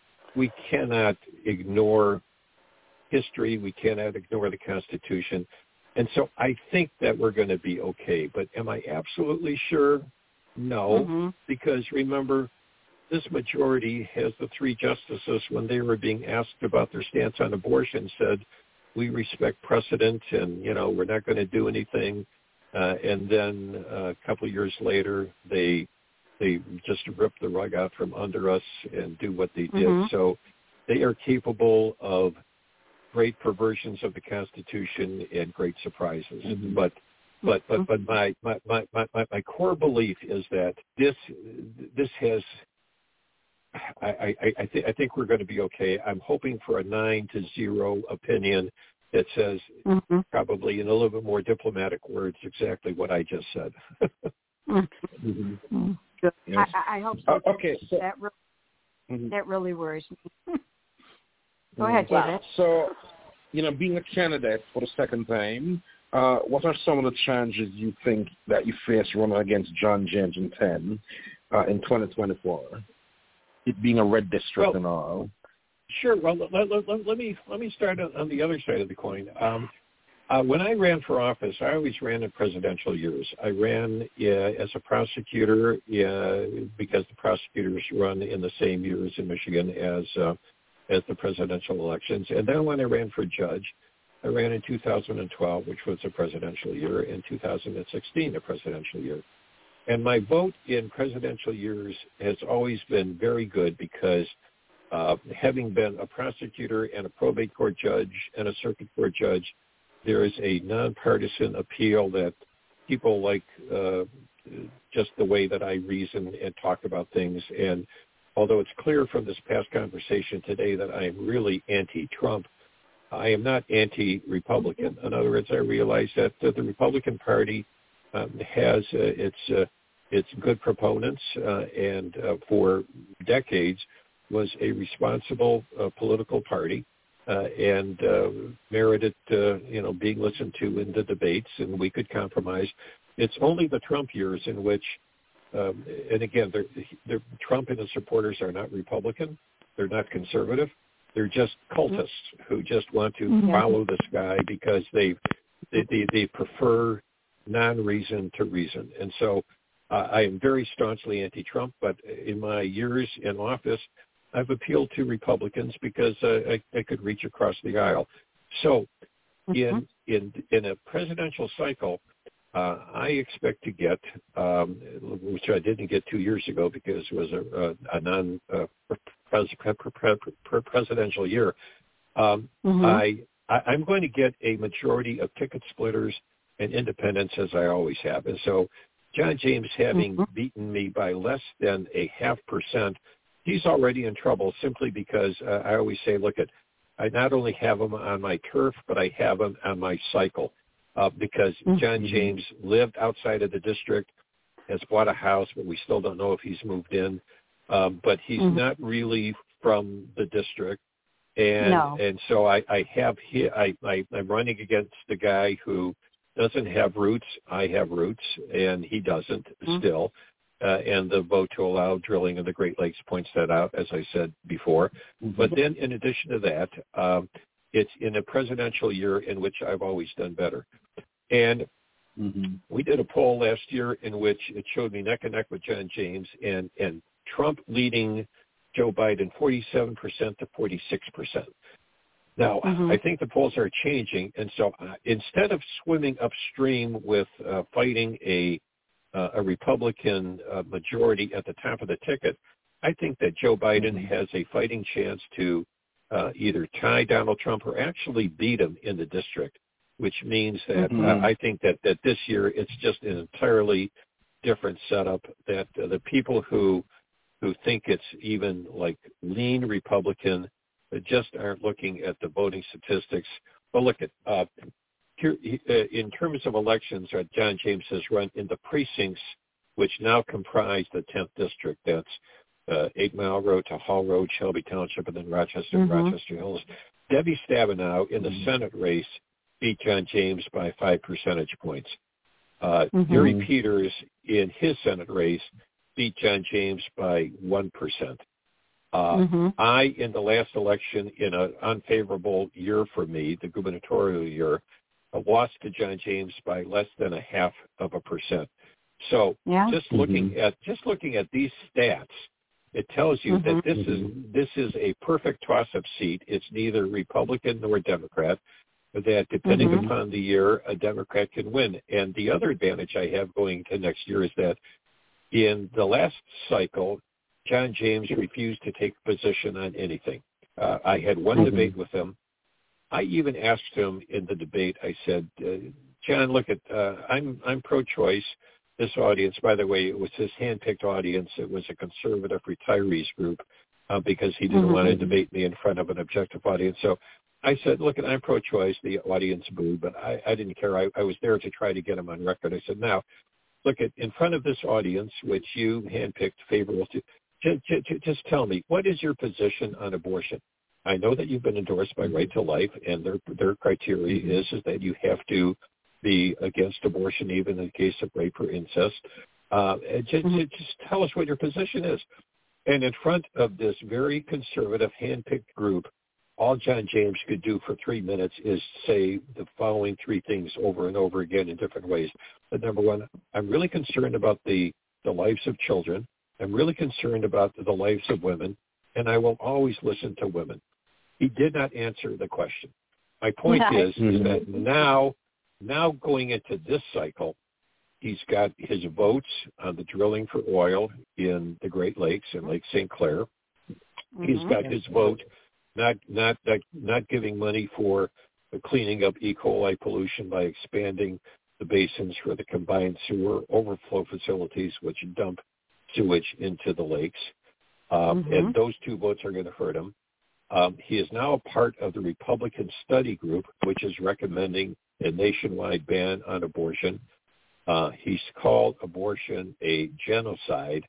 ignore history, we cannot ignore the Constitution. And so I think that we're going to be okay. But am I absolutely sure? No, because remember, this majority has the three justices, when they were being asked about their stance on abortion, said, we respect precedent and, we're not going to do anything. And then a couple of years later, they just rip the rug out from under us and do what they did. So they are capable of great perversions of the Constitution and great surprises. But my core belief is that this has. I think we're going to be okay. I'm hoping for a 9-0 opinion that says, probably in a little bit more diplomatic words, exactly what I just said. Yes. I hope so. Okay, so that really worries me. Go ahead, David. So, being a candidate for the second time, what are some of the challenges you think that you face running against John James in 10 in 2024? It being a red district and all. Sure. Well, let me start on the other side of the coin. When I ran for office, I always ran in presidential years. I ran as a prosecutor because the prosecutors run in the same years in Michigan as the presidential elections. And then when I ran for judge, I ran in 2012, which was a presidential year, and 2016, a presidential year. And my vote in presidential years has always been very good because having been a prosecutor and a probate court judge and a circuit court judge, there is a nonpartisan appeal that people like just the way that I reason and talk about things. And although it's clear from this past conversation today that I am really anti-Trump, I am not anti-Republican. In other words, I realize that the Republican Party has its good proponents and for decades was a responsible political party and merited being listened to in the debates, and we could compromise. It's only the Trump years in which, and again, Trump and his supporters are not Republican. They're not conservative. They're just cultists who just want to follow this guy because they prefer non-reason to reason. And so I am very staunchly anti-Trump, but in my years in office, I've appealed to Republicans because I could reach across the aisle. So in a presidential cycle, I expect to get, which I didn't get 2 years ago because it was a non-presidential year. I'm going to get a majority of ticket splitters and independents, as I always have. And so John James, having beaten me by less than 0.5%, he's already in trouble simply because I always say, look, I not only have him on my turf, but I have him on my cycle. Because John James lived outside of the district, has bought a house, but we still don't know if he's moved in. But he's not really from the district, and so I'm running against the guy who doesn't have roots. I have roots, and he doesn't still. And the vote to allow drilling in the Great Lakes points that out, as I said before. But then, in addition to that, it's in a presidential year in which I've always done better. And we did a poll last year in which it showed me neck and neck with John James and Trump leading Joe Biden 47% to 46%. Now, I think the polls are changing. And so instead of swimming upstream with fighting a Republican majority at the top of the ticket, I think that Joe Biden has a fighting chance to either tie Donald Trump or actually beat him in the district, which means that I think that this year it's just an entirely different setup, that the people who think it's even like lean Republican just aren't looking at the voting statistics. Well, look at here, in terms of elections, John James has run in the precincts which now comprise the 10th district. That's 8 Mile Road to Hall Road, Shelby Township, and then Rochester and Rochester Hills. Debbie Stabenow in the Senate race beat John James by 5 percentage points. Gary Peters in his Senate race beat John James by 1%. I, in the last election, in an unfavorable year for me, the gubernatorial year, lost to John James by less than 0.5%. So just looking at these stats, it tells you that this is a perfect toss-up seat. It's neither Republican nor Democrat, but that depending upon the year, a Democrat can win. And the other advantage I have going to next year is that in the last cycle, John James refused to take a position on anything. I had one debate with him. I even asked him in the debate, I said, John, look at, I'm pro-choice. This audience, by the way, it was his hand-picked audience. It was a conservative retirees group because he didn't want to debate me in front of an objective audience. So I said, look, I'm pro-choice. The audience booed, but I didn't care. I was there to try to get him on record. I said, now, look at in front of this audience, which you hand-picked favorable to, just tell me, what is your position on abortion? I know that you've been endorsed by Right to Life, and their criteria is that you have to be against abortion even in the case of rape or incest. Just tell us what your position is. And in front of this very conservative hand-picked group, all John James could do for 3 minutes is say the following 3 things over and over again in different ways. But number one, I'm really concerned about the lives of children. I'm really concerned about the lives of women, and I will always listen to women. He did not answer the question. My point is that now going into this cycle, he's got his votes on the drilling for oil in the Great Lakes and Lake St. Clair. He's got his vote not giving money for cleaning up E. coli pollution by expanding the basins for the combined sewer overflow facilities, which dump sewage into the lakes. And those 2 votes are going to hurt him. He is now a part of the Republican study group, which is recommending a nationwide ban on abortion. He's called abortion a genocide.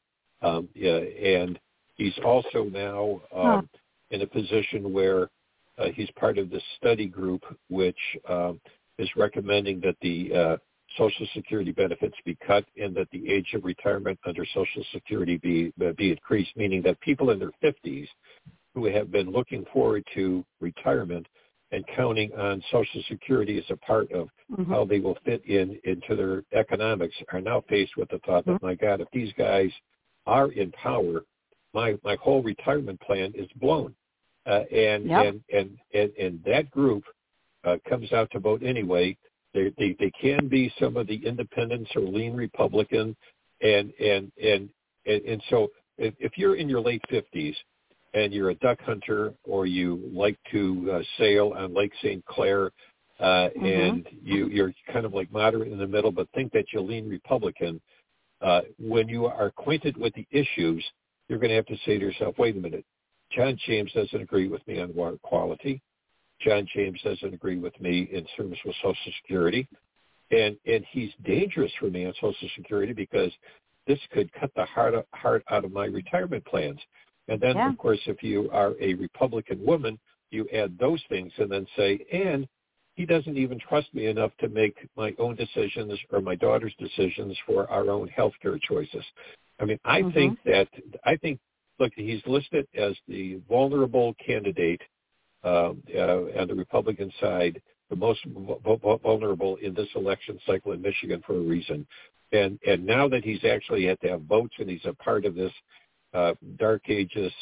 And he's also now in a position where he's part of the study group, which is recommending that the Social Security benefits be cut and that the age of retirement under Social Security be increased, meaning that people in their 50s who have been looking forward to retirement and counting on Social Security as a part of how they will fit into their economics are now faced with the thought that, my God, if these guys are in power, my whole retirement plan is blown. And that group comes out to vote anyway. They can be some of the independents or lean Republican, and so if you're in your late 50s and you're a duck hunter or you like to sail on Lake St. Clair, and you're kind of like moderate in the middle, but think that you lean Republican, when you are acquainted with the issues, you're going to have to say to yourself, wait a minute, John James doesn't agree with me on water quality. John James doesn't agree with me in terms of Social Security. And he's dangerous for me on Social Security because this could cut the heart out of my retirement plans. And then, of course, if you are a Republican woman, you add those things and then say, and he doesn't even trust me enough to make my own decisions or my daughter's decisions for our own health care choices. I mean, I think, look, he's listed as the vulnerable candidate on the Republican side, the most vulnerable in this election cycle in Michigan for a reason. And now that he's actually had to have votes and he's a part of this dark ages,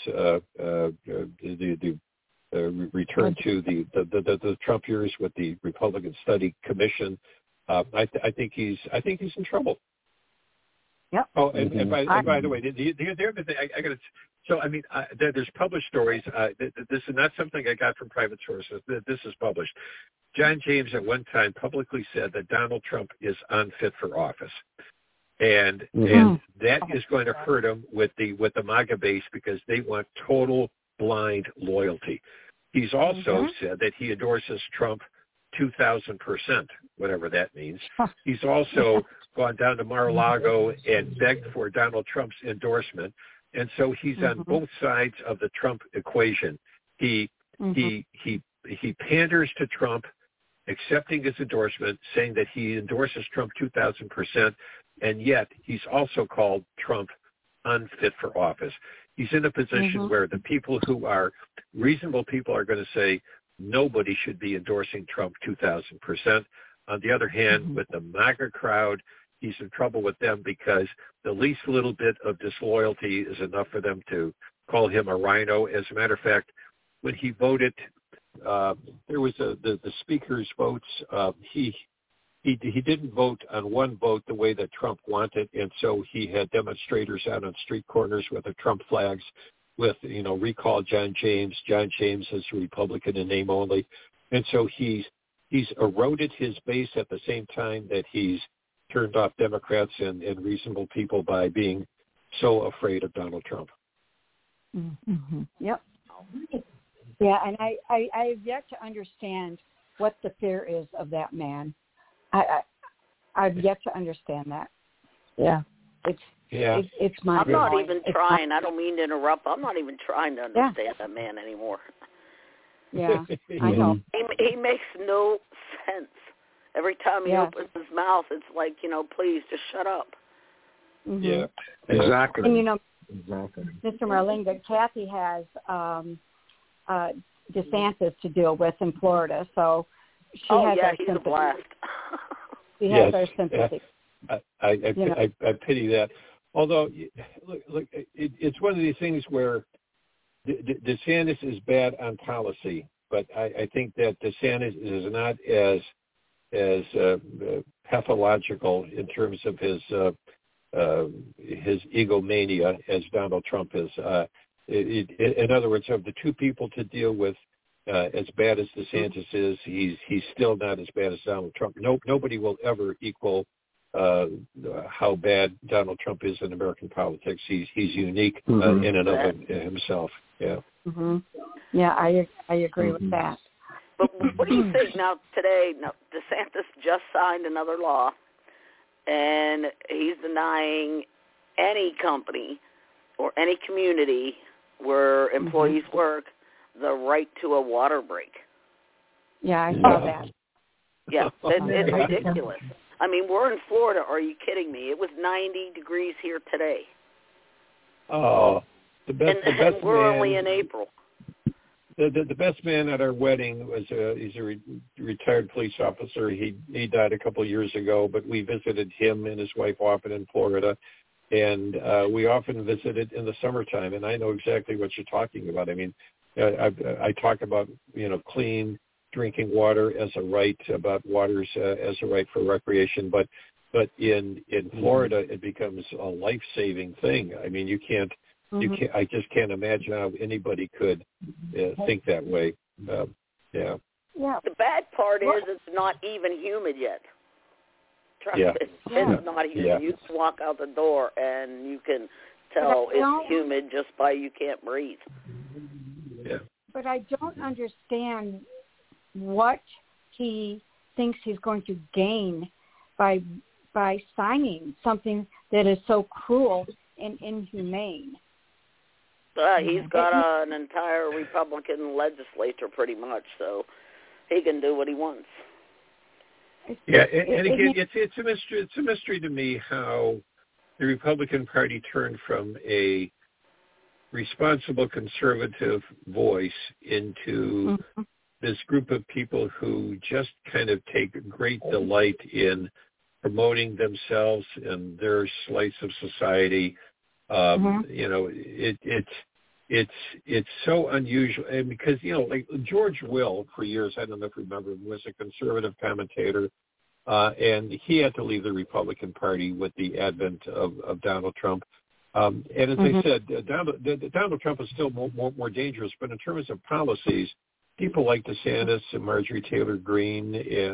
return to the Trump years with the Republican Study Commission, I think he's in trouble. Yep. Oh, and by the way, the other thing I got to. So I mean, there's published stories. This is not something I got from private sources. This is published. John James at one time publicly said that Donald Trump is unfit for office, and that is going to hurt him with the MAGA base because they want total blind loyalty. He's also said that he endorses Trump 2,000%, whatever that means. He's also gone down to Mar-a-Lago and begged for Donald Trump's endorsement. And so he's on both sides of the Trump equation. He panders to Trump, accepting his endorsement, saying that he endorses Trump 2,000%, and yet he's also called Trump unfit for office. He's in a position where the people who are reasonable people are going to say nobody should be endorsing Trump 2,000%. On the other hand, with the MAGA crowd, he's in trouble with them because the least little bit of disloyalty is enough for them to call him a rhino. As a matter of fact, when he voted, there was the speaker's votes. He didn't vote on one vote the way that Trump wanted, and so he had demonstrators out on street corners with the Trump flags with, recall John James. John James is a Republican in name only. And so he's eroded his base at the same time that he's turned off Democrats and reasonable people by being so afraid of Donald Trump. Yep. Yeah, and I have yet to understand what the fear is of that man. I've yet to understand that. Yeah. It's my. I'm not even trying. I don't mean to interrupt. I'm not even trying to understand that man anymore. Yeah, I know. He makes no sense. Every time he opens his mouth, it's like, please just shut up. Yeah, exactly. And Mr. Marlinga, Kathy has DeSantis to deal with in Florida, so she has our he's sympathy. A blast. She has our sympathy. I pity that. Although, look, it's one of these things where DeSantis is bad on policy, but I think that DeSantis is not as pathological in terms of his egomania as Donald Trump is. In other words, of the two people to deal with, as bad as DeSantis is, he's still not as bad as Donald Trump. Nobody will ever equal how bad Donald Trump is in American politics. He's unique in and of himself. Yeah. Yeah, I agree with that. But what do you think now today? Now, DeSantis just signed another law, and he's denying any company or any community where employees work the right to a water break. Yeah, I saw that. Yeah, it's ridiculous. I mean, we're in Florida. Are you kidding me? It was 90 degrees here today. Oh, the best we're man, only in April. The best man at our wedding was he's a retired police officer. He died a couple of years ago, but we visited him and his wife often in Florida, and we often visited in the summertime. And I know exactly what you're talking about. I mean, I talk about clean, drinking water as a right, about waters as a right for recreation, but in Florida it becomes a life-saving thing. I mean, you can't. I just can't imagine how anybody could think that way. Yeah. The bad part is it's not even humid yet. Trust me, it's not humid. Yeah. You can walk out the door and you can tell it's humid just by you can't breathe. Yeah. But I don't understand what he thinks he's going to gain by signing something that is so cruel and inhumane. He's got an entire Republican legislature pretty much, so he can do what he wants. Yeah, and again, it's a mystery. It's a mystery to me how the Republican Party turned from a responsible conservative voice into this group of people who just kind of take great delight in promoting themselves and their slice of society. You know, it's so unusual, and because like George Will for years, I don't know if you remember, was a conservative commentator, and he had to leave the Republican Party with the advent of Donald Trump. And as I said, Donald Trump is still more dangerous, but in terms of policies, people like DeSantis and Marjorie Taylor Greene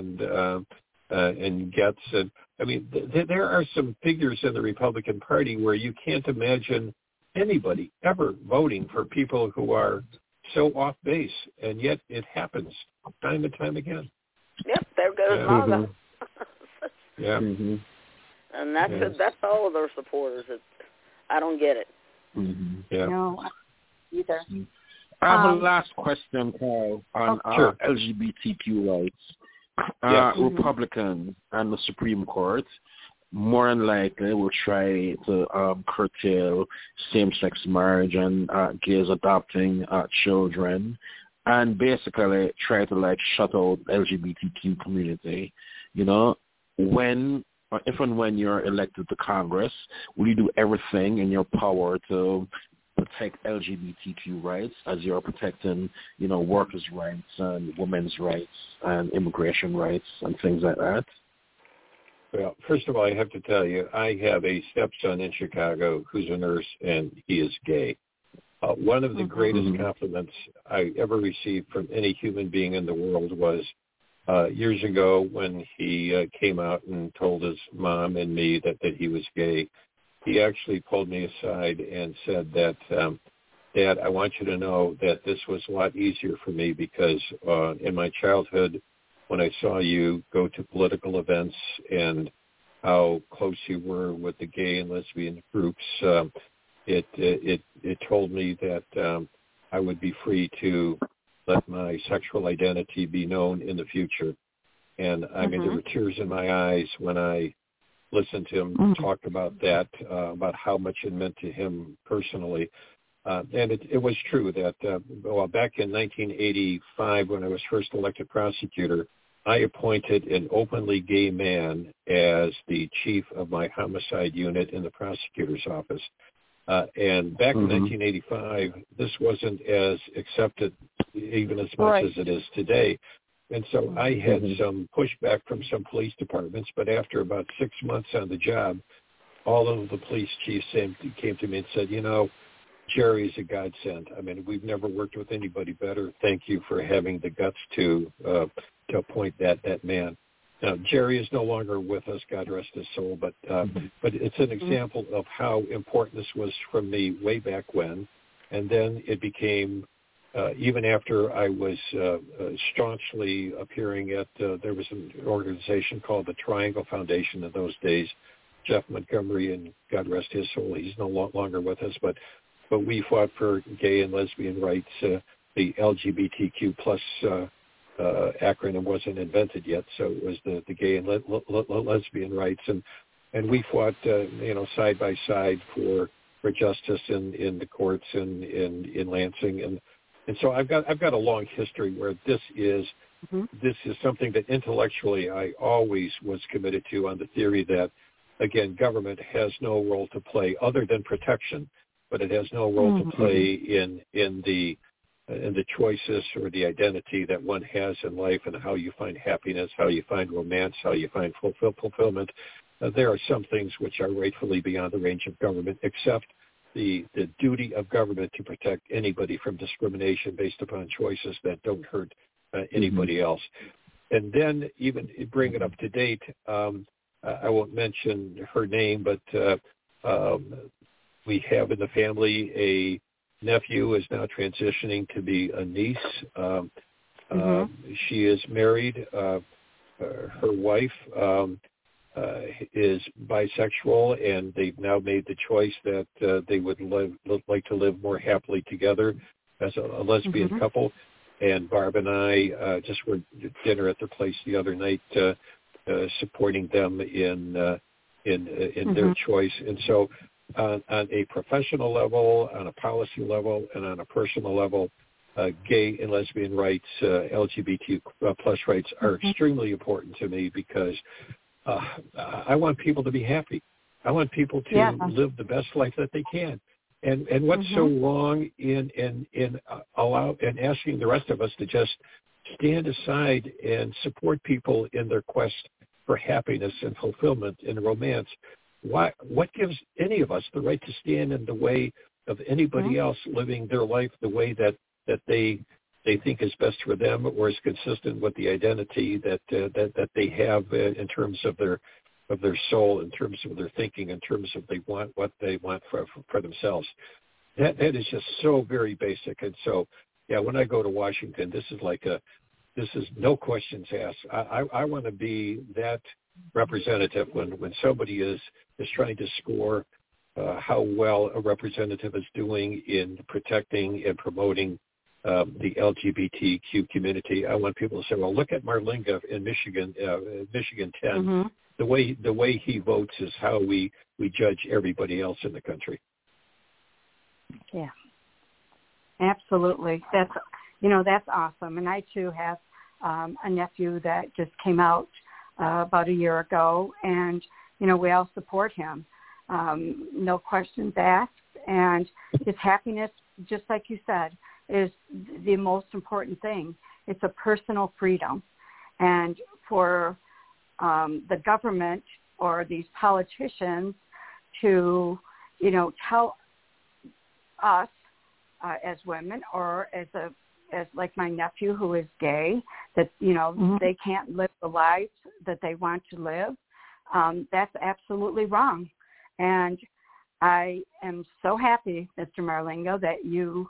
and Getz, and I mean, there are some figures in the Republican Party where you can't imagine anybody ever voting for people who are so off base, and yet it happens time and time again. Yep, there goes MAGA. Yeah. And that's all of their supporters. I don't get it. Yeah. No, either. I have a last question, Carl, on LGBTQ rights. Republicans and the Supreme Court more than likely will try to curtail same-sex marriage and gays adopting children, and basically try to shut out LGBTQ community. You know, if and when you're elected to Congress, will you do everything in your power to protect LGBTQ rights as you're protecting, workers' rights and women's rights and immigration rights and things like that? Well, first of all, I have to tell you, I have a stepson in Chicago who's a nurse, and he is gay. One of the greatest compliments I ever received from any human being in the world was years ago when he came out and told his mom and me that he was gay. He actually pulled me aside and said that, Dad, I want you to know that this was a lot easier for me because in my childhood, when I saw you go to political events and how close you were with the gay and lesbian groups, it told me that I would be free to let my sexual identity be known in the future. And I mean, there were tears in my eyes when I listened to him talk about that, about how much it meant to him personally. And it was true that, back in 1985, when I was first elected prosecutor, I appointed an openly gay man as the chief of my homicide unit in the prosecutor's office. And back in 1985, this wasn't as accepted even as much as it is today. And so I had some pushback from some police departments, but after about 6 months on the job, all of the police chiefs came to me and said, Jerry is a godsend. I mean, we've never worked with anybody better. Thank you for having the guts to appoint that man. Now, Jerry is no longer with us, God rest his soul, but it's an example of how important this was from me way back when. And then it became, even after I was staunchly appearing at, there was an organization called the Triangle Foundation in those days. Jeff Montgomery, and God rest his soul, he's no longer with us, but we fought for gay and lesbian rights. The LGBTQ plus acronym wasn't invented yet, so it was the gay and lesbian rights, and we fought side by side for justice in the courts in Lansing, and so I've got a long history where this is something that intellectually I always was committed to, on the theory that, again, government has no role to play other than protection, but it has no role to play in the the choices or the identity that one has in life and how you find happiness, how you find romance, how you find fulfillment. There are some things which are rightfully beyond the range of government, except the duty of government to protect anybody from discrimination based upon choices that don't hurt anybody else. And then even bring it up to date, I won't mention her name, but we have in the family a nephew who is now transitioning to be a niece. She is married. Her wife is bisexual, and they've now made the choice that they would like to live more happily together as a lesbian couple. And Barb and I just were at dinner at their place the other night, supporting them in their choice. And so on a professional level, on a policy level, and on a personal level, gay and lesbian rights, LGBT plus rights are extremely important to me because I want people to be happy. I want people to live the best life that they can. And what's so wrong in asking the rest of us to just stand aside and support people in their quest for happiness and fulfillment in romance? What gives any of us the right to stand in the way of anybody else living their life the way that they think is best for them, or is consistent with the identity that they have in terms of their soul, in terms of their thinking, in terms of what they want for themselves? That is just so very basic. And so, when I go to Washington, this is no questions asked. I want to be that representative when somebody is trying to score how well a representative is doing in protecting and promoting the LGBTQ community. I want people to say, well, look at Marlinga in Michigan 10. The way he votes is how we judge everybody else in the country. Yeah, absolutely. That's awesome. And I too have a nephew that just came out about a year ago, and we all support him. No questions asked, and his happiness, just like you said, is the most important thing. It's a personal freedom, and for the government or these politicians to, tell us as women, or as like my nephew who is gay, that they can't live the lives that they want to live. That's absolutely wrong. And I am so happy, Mr. Marlingo, that you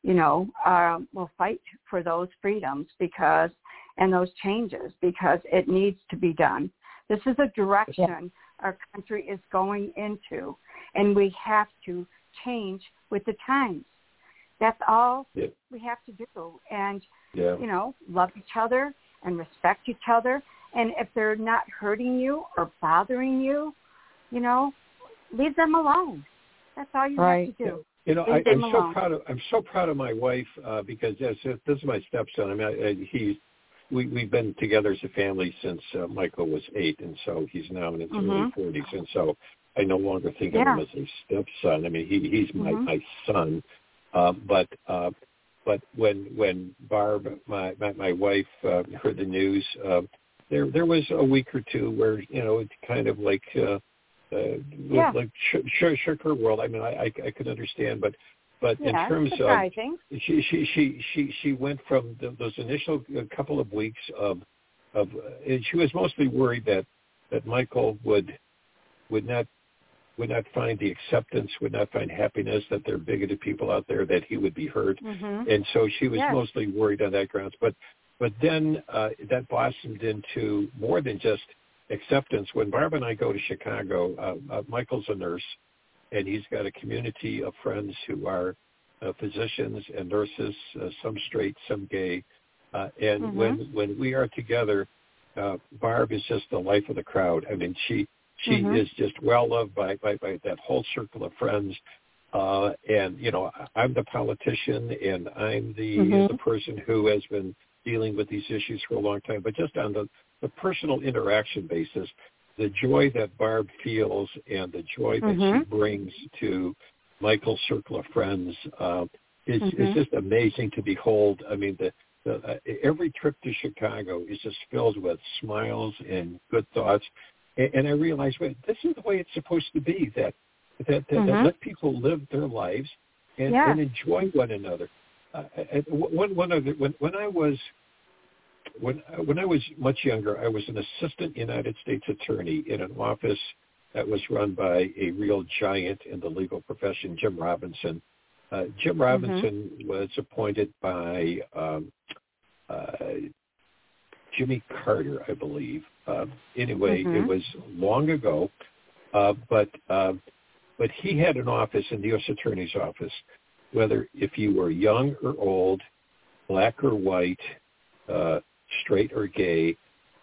will fight for those freedoms and those changes, because it needs to be done. This is a direction our country is going into, and we have to change with the times. That's all we have to do. And, love each other and respect each other. And if they're not hurting you or bothering you, leave them alone. That's all you have to do. I'm so proud of my wife because this is my stepson. I mean, we've been together as a family since Michael was 8, and so he's now in his early 40s, and so I no longer think of him as a stepson. I mean, he's my son. But when Barb, my wife, heard the news, there was a week or two where it kind of like shook her world. I mean, I could understand, but in terms surprising. of she went from those initial couple of weeks of she was mostly worried that Michael would not find the acceptance, would not find happiness, that there are bigoted people out there, that he would be hurt, and so she was mostly worried on that grounds. But then that blossomed into more than just acceptance. When Barb and I go to Chicago, Michael's a nurse, and he's got a community of friends who are physicians and nurses, some straight, some gay. And when we are together, Barb is just the life of the crowd. I mean, she is just well loved by that whole circle of friends. And I'm the politician, and I'm the person who has been dealing with these issues for a long time. But just on the personal interaction basis, the joy that Barb feels and the joy that she brings to Michael's circle of friends it's just amazing to behold. I mean, every trip to Chicago is just filled with smiles and good thoughts. And I realized, wait, this is the way it's supposed to be, that let people live their lives and enjoy one another. When I was much younger, I was an assistant United States attorney in an office that was run by a real giant in the legal profession, Jim Robinson. Jim Robinson was appointed by Jimmy Carter, I believe. Anyway, it was long ago, but he had an office in the U.S. Attorney's Office. Whether if you were young or old, black or white, straight or gay,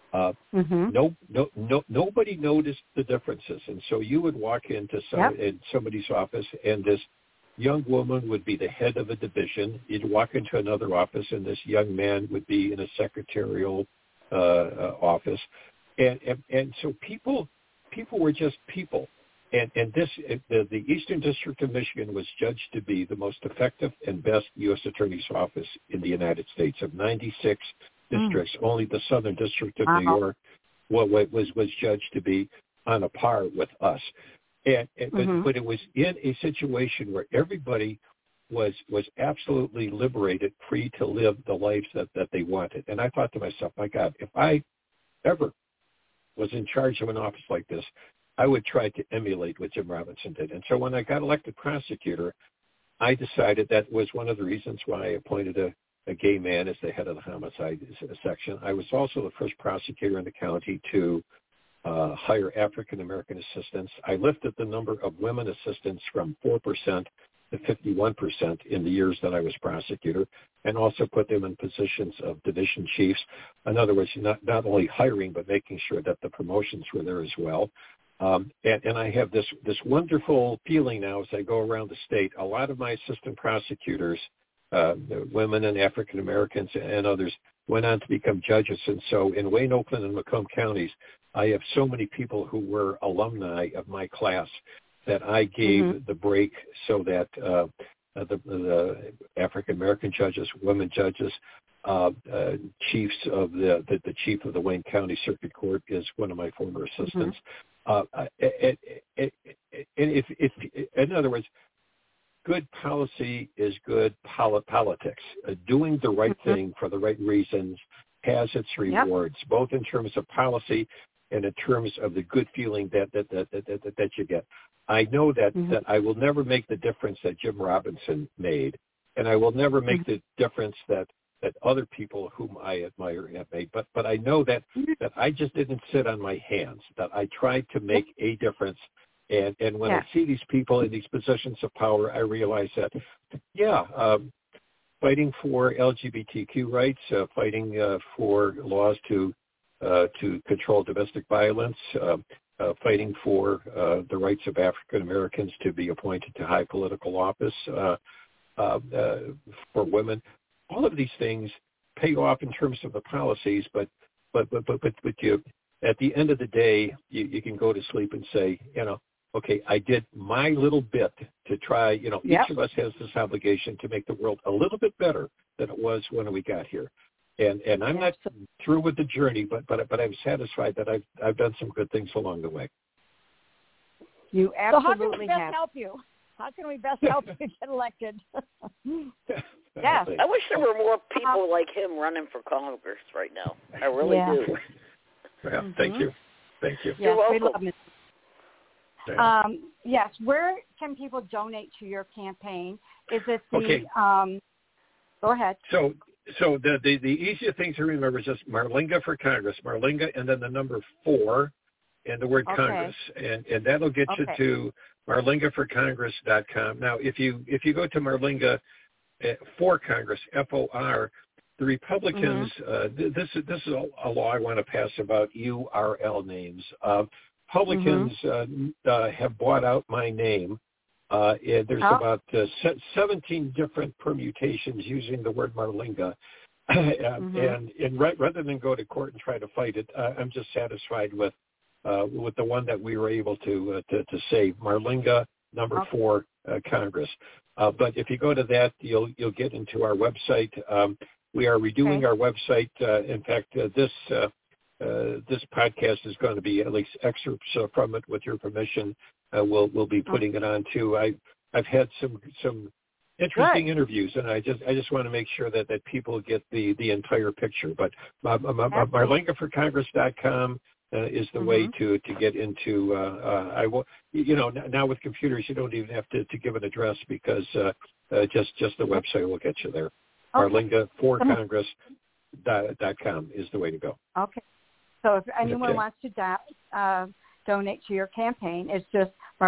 nobody noticed the differences. And so you would walk into somebody's office, and this young woman would be the head of a division. You'd walk into another office, and this young man would be in a secretarial office. And so people were just people. And this, the Eastern District of Michigan was judged to be the most effective and best U.S. Attorney's Office in the United States. Of 96 districts, only the Southern District of New York was judged to be on a par with us. But it was in a situation where everybody was absolutely liberated, free to live the lives that they wanted. And I thought to myself, my God, if I ever was in charge of an office like this, I would try to emulate what Jim Robinson did. And so when I got elected prosecutor, I decided that was one of the reasons why I appointed a gay man as the head of the homicide section. I was also the first prosecutor in the county to hire African-American assistants. I lifted the number of women assistants from 4% to 51% in the years that I was prosecutor, and also put them in positions of division chiefs. In other words, not only hiring, but making sure that the promotions were there as well. And I have this wonderful feeling now as I go around the state. A lot of my assistant prosecutors, women and African Americans and others, went on to become judges. And so in Wayne, Oakland, and Macomb counties, I have so many people who were alumni of my class that I gave the break so that the African American judges, women judges, chiefs of the chief of the Wayne County Circuit Court is one of my former assistants. In other words, good policy is good politics. Doing the right thing for the right reasons has its rewards, both in terms of policy and in terms of the good feeling that you get. I know that I will never make the difference that Jim Robinson made, and I will never make the difference that other people whom I admire have made. But I know that I just didn't sit on my hands, that I tried to make a difference. And when I see these people in these positions of power, I realize that, fighting for LGBTQ rights, fighting for laws to control domestic violence, fighting for the rights of African Americans to be appointed to high political office, for women. All of these things pay off in terms of the policies, but you, at the end of the day, you can go to sleep and say, okay, I did my little bit to try. Each of us has this obligation to make the world a little bit better than it was when we got here. And I'm not through with the journey, but I'm satisfied that I've done some good things along the way. You absolutely have. How can we best help you get elected? I wish there were more people like him running for Congress right now. I really do. Well, thank you. You're welcome. We love it. Yes. Where can people donate to your campaign? Is it the? Go ahead. So the easiest thing to remember is just Marlinga for Congress. Marlinga and then the number 4 and the word Congress, and that'll get you to marlingaforcongress.com. Now, if you go to Marlinga for Congress, FOR, the Republicans, this is a law I want to pass about URL names. Republicans have bought out my name. There's about 17 different permutations using the word Marlinga. And rather than go to court and try to fight it, I'm just satisfied with the one that we were able to save, Marlinga number 4 Congress. But if you go to that, you'll get into our website. We are redoing our website. In fact, this podcast is going to be at least excerpts from it. With your permission, we'll be putting it on too. I've had some interesting interviews, and I just want to make sure that people get the entire picture. But marlingaforcongress.com is the way to get into. I will, now with computers, you don't even have to give an address because just the website will get you there. marlingaforcongress.com is the way to go. Okay. So if anyone wants to donate to your campaign, it's just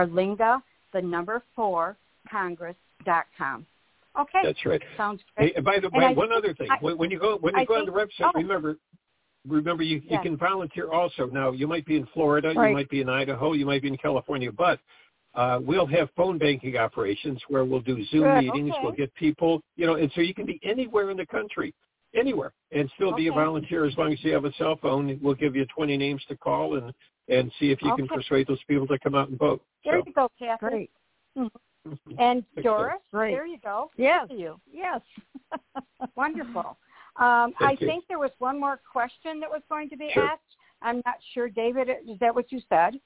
marlinga4congress.com. Okay. That's right. Sounds great. Hey, by the way, one other thing. When you go on the website, remember you can volunteer also. Now, you might be in Florida, you might be in Idaho, you might be in California, but we'll have phone banking operations where we'll do Zoom meetings. We'll get people, and so you can be anywhere in the country, anywhere, and still be a volunteer as long as you have a cell phone. We'll give you 20 names to call and see if you can persuade those people to come out and vote. There you go, Kathy. Great. And Doris, there you go. Yes. You. Yes. Wonderful. I think there was one more question that was going to be asked. I'm not sure. David, is that what you said?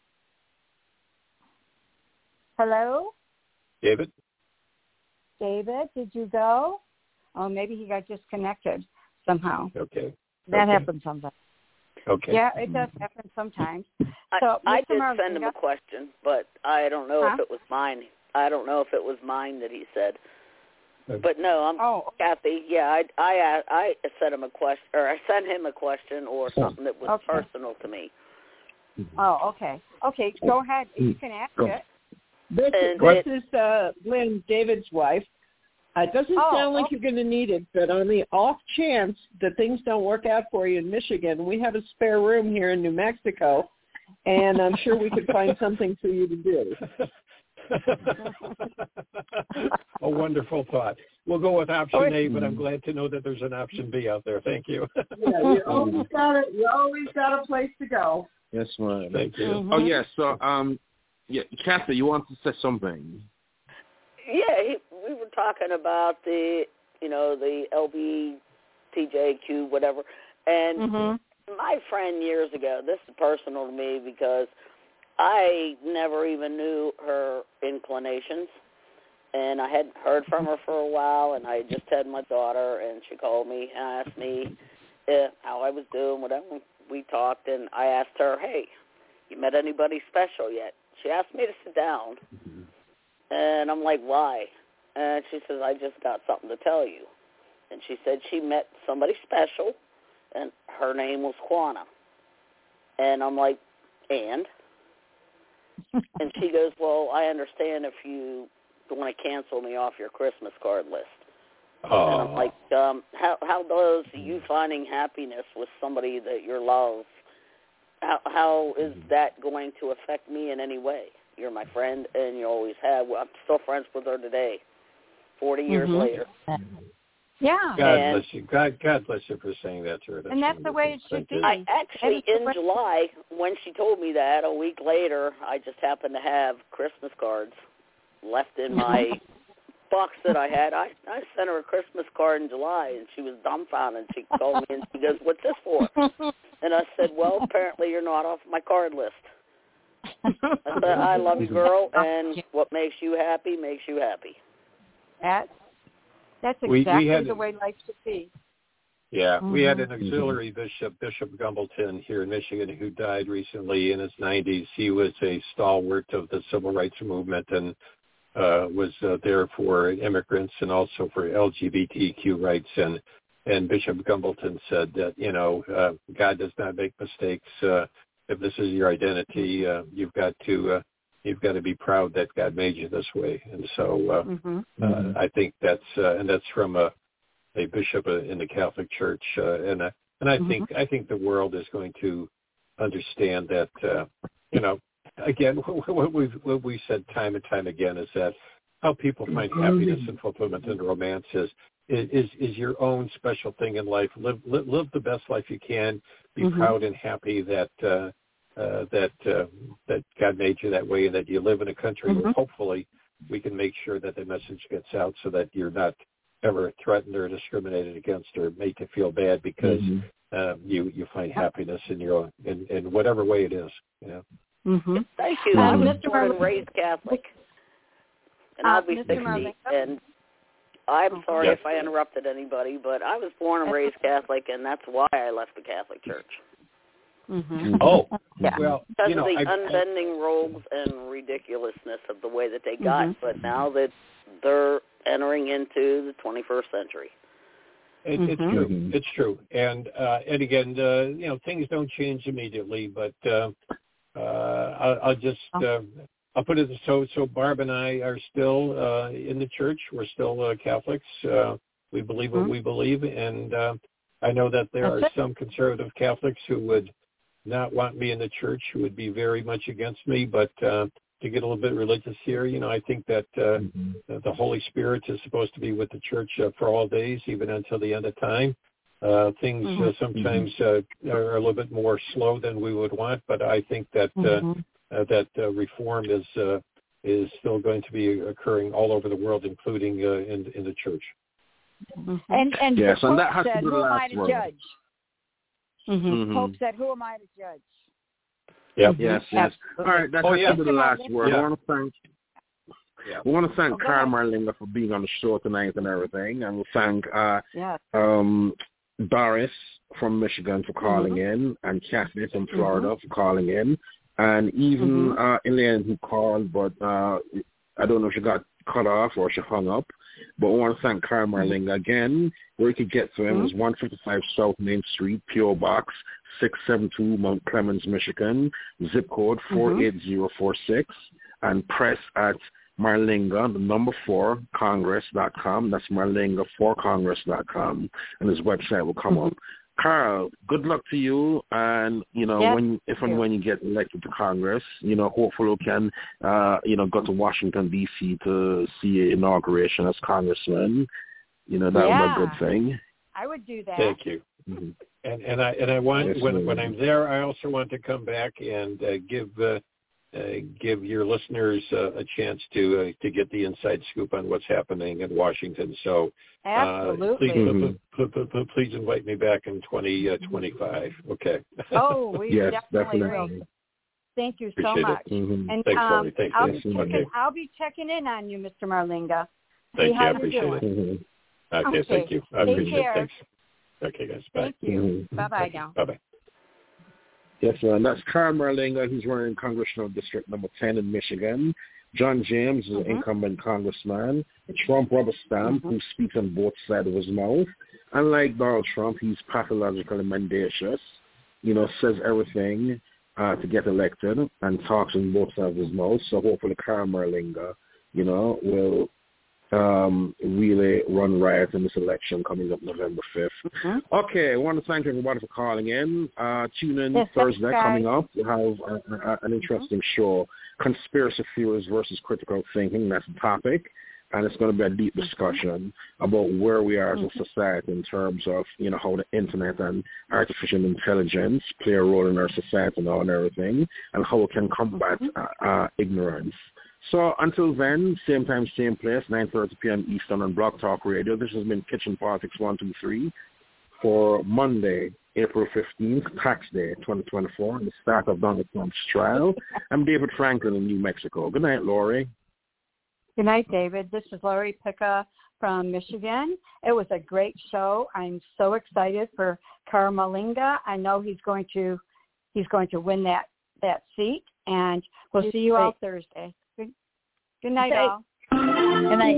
Hello? David, did you go? Oh, maybe he got disconnected somehow. Okay. That happens sometimes. Okay. Yeah, it does happen sometimes. I did send him a question, but I don't know if it was mine. I don't know if it was mine that he said. But no, Kathy. Yeah, I sent him a question, or I sent him a question, or something that was personal to me. Oh, okay. Okay, go ahead. You can ask it. This is Lynn, David's wife. It doesn't sound like you're going to need it, but on the off chance that things don't work out for you in Michigan, we have a spare room here in New Mexico, and I'm sure we could find something for you to do. A wonderful thought. We'll go with option A, but I'm glad to know that there's an option B out there. Thank you. You always got a place to go. Yes, ma'am. Thank you. Oh, yeah. So, Kathy, you want to say something? Yeah, we were talking about the LGBTQ, whatever. And my friend years ago, this is personal to me because I never even knew her inclinations. And I hadn't heard from her for a while, and I just had my daughter, and she called me and asked me how I was doing, whatever. We talked, and I asked her, hey, you met anybody special yet? She asked me to sit down. And I'm like, why? And she says, I just got something to tell you. And she said she met somebody special, and her name was Juana. And I'm like, and? And she goes, well, I understand if you want to cancel me off your Christmas card list. Oh. And I'm like, how does you finding happiness with somebody that you love, how is that going to affect me in any way? You're my friend, and you always have. I'm still friends with her today, 40 years later. Yeah. God bless you. God bless you for saying that to her. And that's the way it should be. I actually, in July, when she told me that, a week later, I just happened to have Christmas cards left in my box that I had. I sent her a Christmas card in July, and she was dumbfounded. She called me, and she goes, what's this for? And I said, well, apparently you're not off my card list. I said, I love you, girl, and what makes you happy makes you happy. That's exactly the way life should be. Yeah, we had an auxiliary bishop, Bishop Gumbleton, here in Michigan, who died recently in his 90s. He was a stalwart of the civil rights movement and was there for immigrants and also for LGBTQ rights. And Bishop Gumbleton said that, God does not make mistakes. If this is your identity, you've got to be proud that God made you this way. And so I think that's from a bishop in the Catholic Church, and I think the world is going to understand that. Again, what we've said time and time again is that how people find happiness and fulfillment in romance is your own special thing in life. Live the best life you can. Be proud and happy that God made you that way, and that you live in a country where hopefully we can make sure that the message gets out so that you're not ever threatened or discriminated against or made to feel bad because you find happiness in whatever way it is. You know. Mm-hmm. Thank you. I was born and raised Catholic, and I'll be 60. And I'm sorry if I interrupted anybody, but I was born and raised Catholic, and that's why I left the Catholic Church. Mm-hmm. Oh, well, because of the unbending robes and ridiculousness of the way that they got. But now that they're entering into the 21st century. It's true. It's true. And again, things don't change immediately, but I'll just I'll put it so Barb and I are still in the church. We're still Catholics. We believe what we believe, and I know that there are some conservative Catholics who would not want me in the church, who would be very much against me, but to get a little bit religious here, I think that the Holy Spirit is supposed to be with the church for all days, even until the end of time. Things sometimes are a little bit more slow than we would want, but I think that that reform is still going to be occurring all over the world, including in the church. And yes, the and Pope that has said, to be the "Who am I last to word." Judge?" Pope said, "Who am I to judge?" Yep. Yes. All right, that has to be the last word. Yeah. We want to thank Carl Marlinga for being on the show tonight and everything, and we thank Doris from Michigan for calling in, and Kathy from Florida for calling in, and even Elaine who called, but I don't know if she got cut off or she hung up. But I want to thank Carl Marlinga again. Where you could get to him is 155 South Main Street, P.O. Box 672, Mount Clemens, Michigan, zip code 48046, and press at Marlinga, the number 4, Congress.com. That's Marlinga4Congress.com, and his website will come up. Carl, good luck to you, and when you get elected to Congress, hopefully we can go to Washington D.C. to see an inauguration as congressman. That would be a good thing. I would do that. Thank you. And I want when I'm there, I also want to come back and give your listeners a chance to get the inside scoop on what's happening in Washington. So absolutely, please invite me back in 2025. Okay. Oh, we yes, definitely will. Thank you so Appreciate much. And Thanks, I'll be checking in on you, Mr. Marlinga. Thank you. I appreciate it. Okay, thank you. I appreciate it. Thanks. Okay, guys. Bye. Thank you. Bye-bye now. Bye-bye. Yes, and that's Carl Marlinga. He's running Congressional District Number 10 in Michigan. John James is an incumbent congressman. Trump rubber stamp, who speaks on both sides of his mouth. Unlike Donald Trump, he's pathologically mendacious. Says everything to get elected and talks on both sides of his mouth. So hopefully Carl Marlinga, will really run riot in this election coming up November 5th. Okay, I want to thank everybody for calling in. Tune in Thursday coming up. We'll have an interesting show, Conspiracy Theories versus Critical Thinking. That's the topic. And it's going to be a deep discussion about where we are as a society in terms of, how the internet and artificial intelligence play a role in our society and everything, and how we can combat ignorance. So until then, same time, same place, 9:30 p.m. Eastern on Blog Talk Radio. This has been Kitchen Politics 123 for Monday, April 15th, Tax Day 2024, and the start of Donald Trump's trial. I'm David Franklin in New Mexico. Good night, Lori. Good night, David. This is Lori Picca from Michigan. It was a great show. I'm so excited for Carl Marlinga. I know he's going to win that seat, and we'll see you all Thursday. Good night, all. Good night.